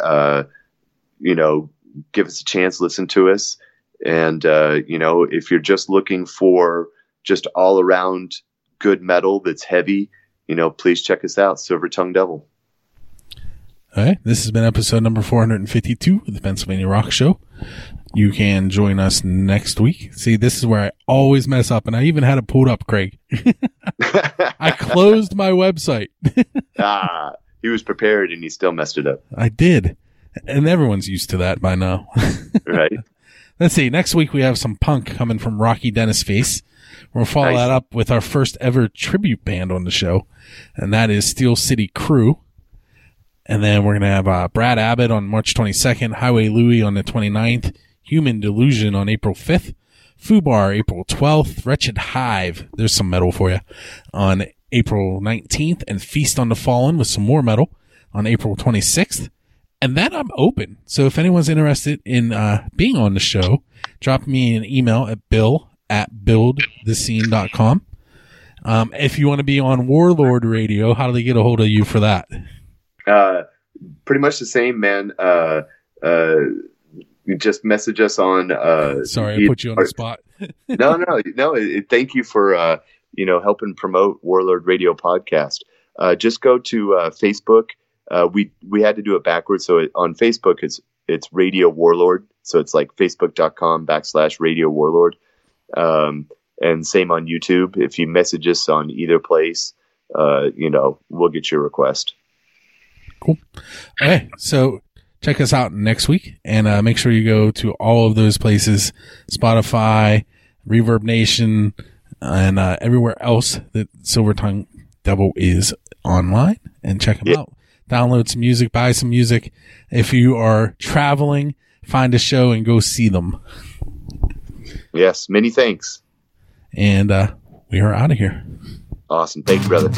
give us a chance, listen to us. And, if you're just looking for just all around good metal that's heavy, please check us out, Silver Tongue Devil. All right. This has been episode number 452 of the Pennsylvania Rock Show. You can join us next week. See, this is where I always mess up, and I even had it pulled up, Craig. I closed my website. He was prepared, and he still messed it up. I did. And everyone's used to that by now. Right. Let's see. Next week, we have some punk coming from Rocky Dennis Face. We'll follow that up with our first ever tribute band on the show, and that is Steel City Crew. And then we're going to have Brad Abbott on March 22nd, Highway Louie on the 29th, Human Delusion on April 5th, Fubar April 12th, Wretched Hive, there's some metal for you, on April 19th, and Feast on the Fallen with some more metal on April 26th. And then I'm open. So if anyone's interested in being on the show, drop me an email at bill@buildthescene.com. If you want to be on Warlord Radio, how do they get a hold of you for that? Pretty much the same, man. You just message us on. Sorry, I put you on the spot. No. Thank you for helping promote Warlord Radio Podcast. Just go to Facebook. We had to do it backwards. So on Facebook, it's Radio Warlord. So it's like facebook.com/Radio Warlord. And same on YouTube. If you message us on either place, we'll get your request. Cool. Okay. So check us out next week and make sure you go to all of those places, Spotify, Reverb Nation, and everywhere else that Silver Tongue Devil is online, and check them out. Download some music, buy some music. If you are traveling, find a show and go see them. Yes, many thanks. And we are out of here. Awesome. Thank you, brother.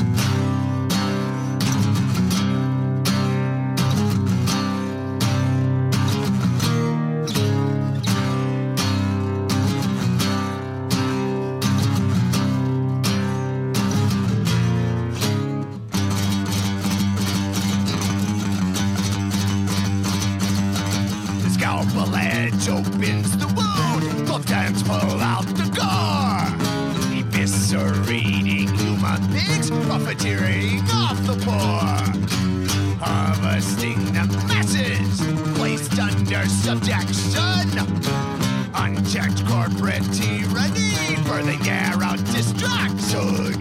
Scalpel edge opens the wound, glove hands pull out the gore. Eviscerating human pigs, profiteering off the poor. Harvesting the masses, placed under subjection. Unchecked corporate tyranny, birthing narrow distraction.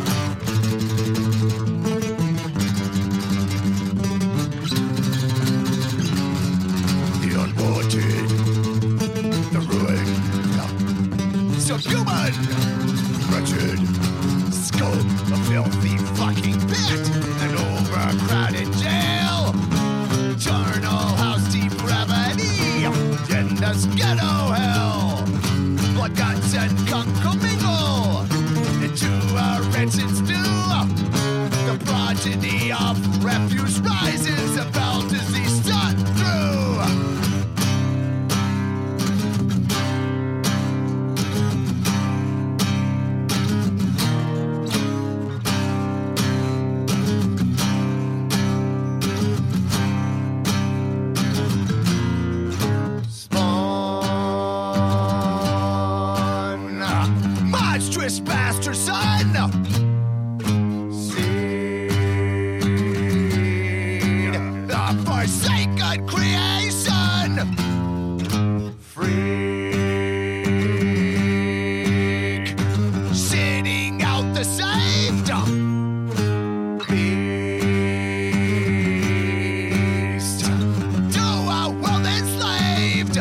The ruined, subhuman, wretched, scum, a filthy fucking pit, an overcrowded jail, charnel house depravity, endless ghetto hell, blood, guts, and cum commingle into a wretched stew. The progeny of refuse rises, a bell disease shut through. Monstrous bastard son! Seed, the forsaken creation! Freak, sitting out the saved! Beast, to a world enslaved!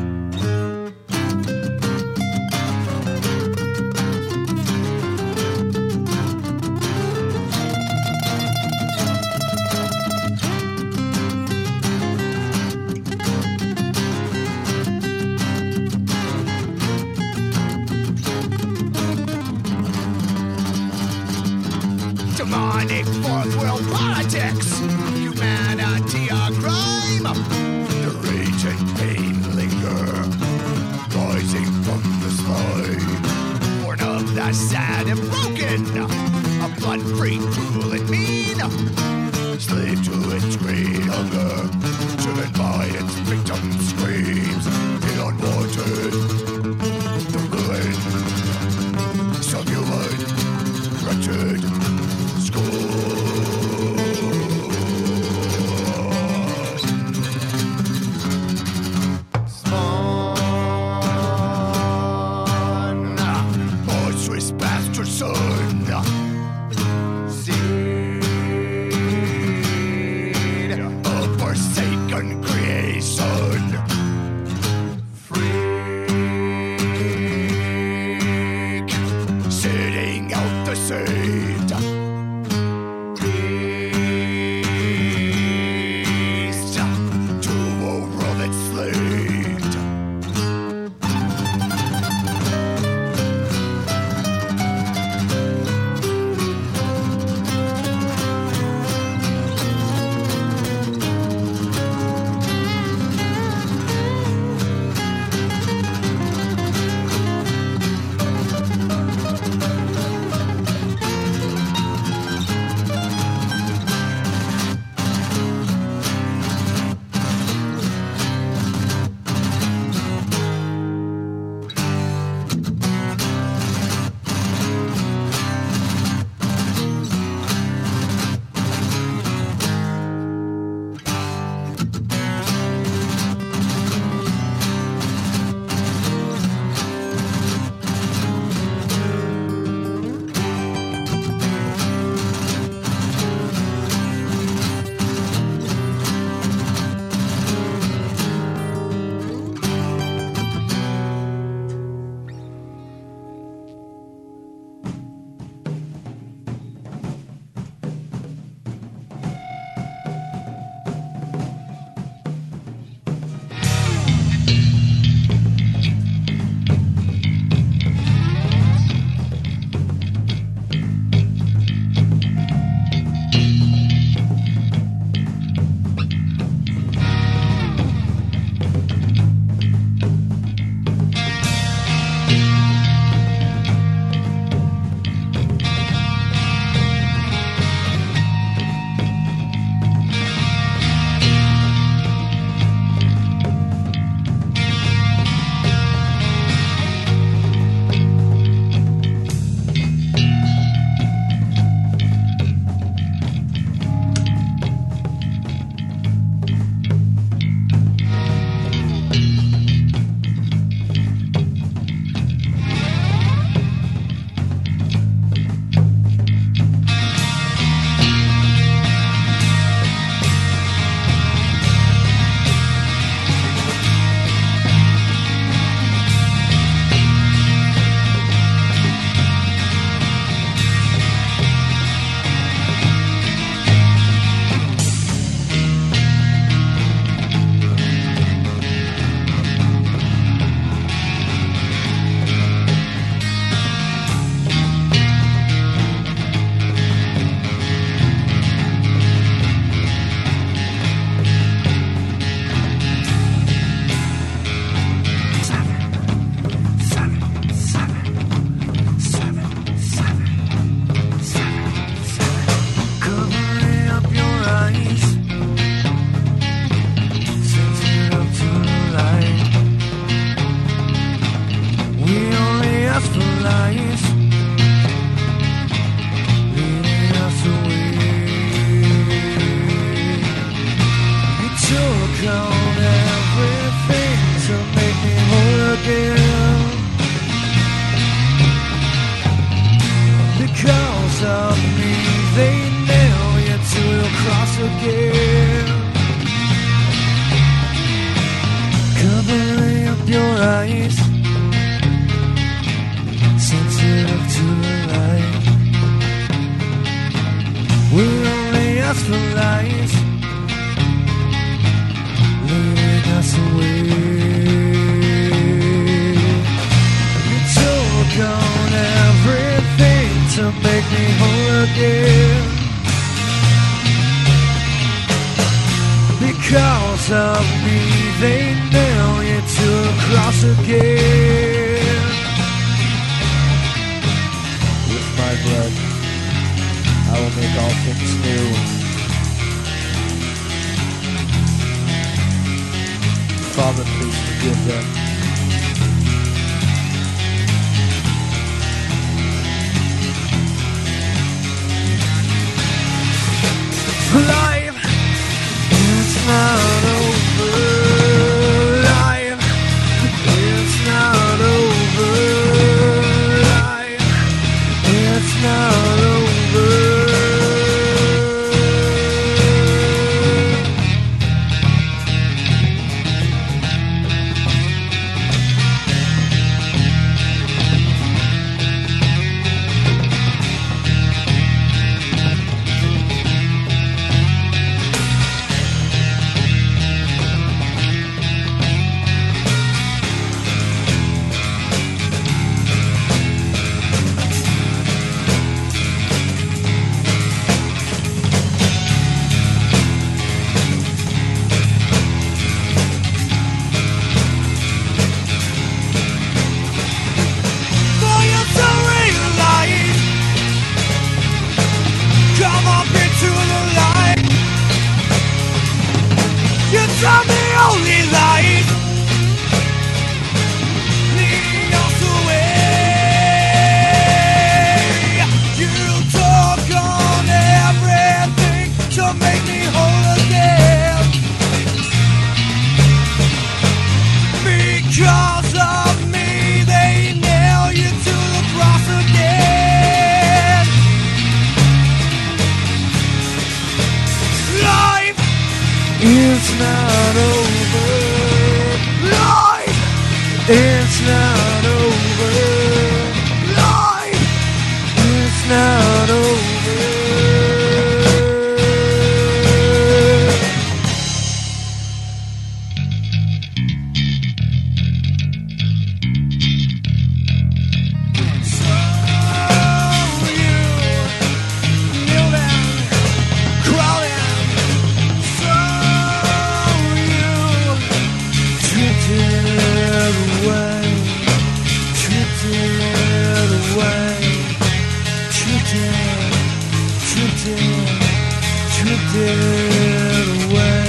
Demonic fourth world politics, humanity a crime. The rage and pain linger, rising from the slime. Born of the sad and broken, a blood-free, cruel and mean. Slave to its great hunger, driven by its victim screams. The unwanted, the ruined, subhuman, wretched. Monstrous bastard son, seed of forsaken creation, freak, sitting out the saved. Beast, to a world enslaved. they nail you to the cross again. Covering up your eyes, sensitive to the light. We only ask for lies, leading us away. You took on everything to make me whole again. Because of me, they nail you to a cross again. With my blood, I will make all things new. Father, please forgive them. Life, it's not over. Life, it's not over. Life, it's not over. For you to realize, come up into the light. You tell me only lies, leading us away. You took on everything to make me whole again. Because of me, they nail you to the cross again. Life is not over. Life is not over. Life is not over. So you kneel down, crawl down. So you drifted away, drifted away, drifted, drifted, drifted away.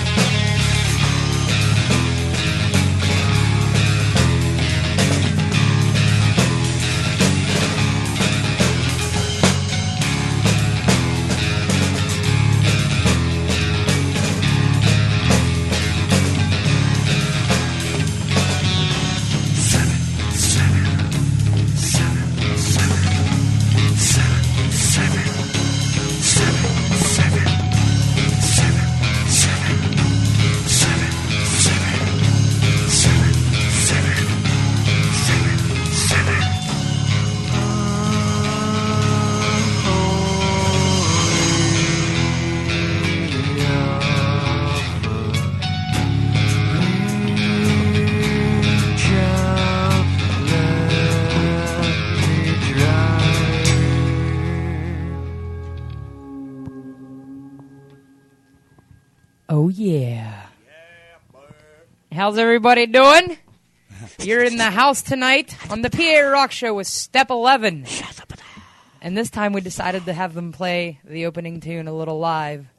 Oh, yeah. How's everybody doing? You're in the house tonight on the PA Rock Show with Step 11. And this time we decided to have them play the opening tune a little live.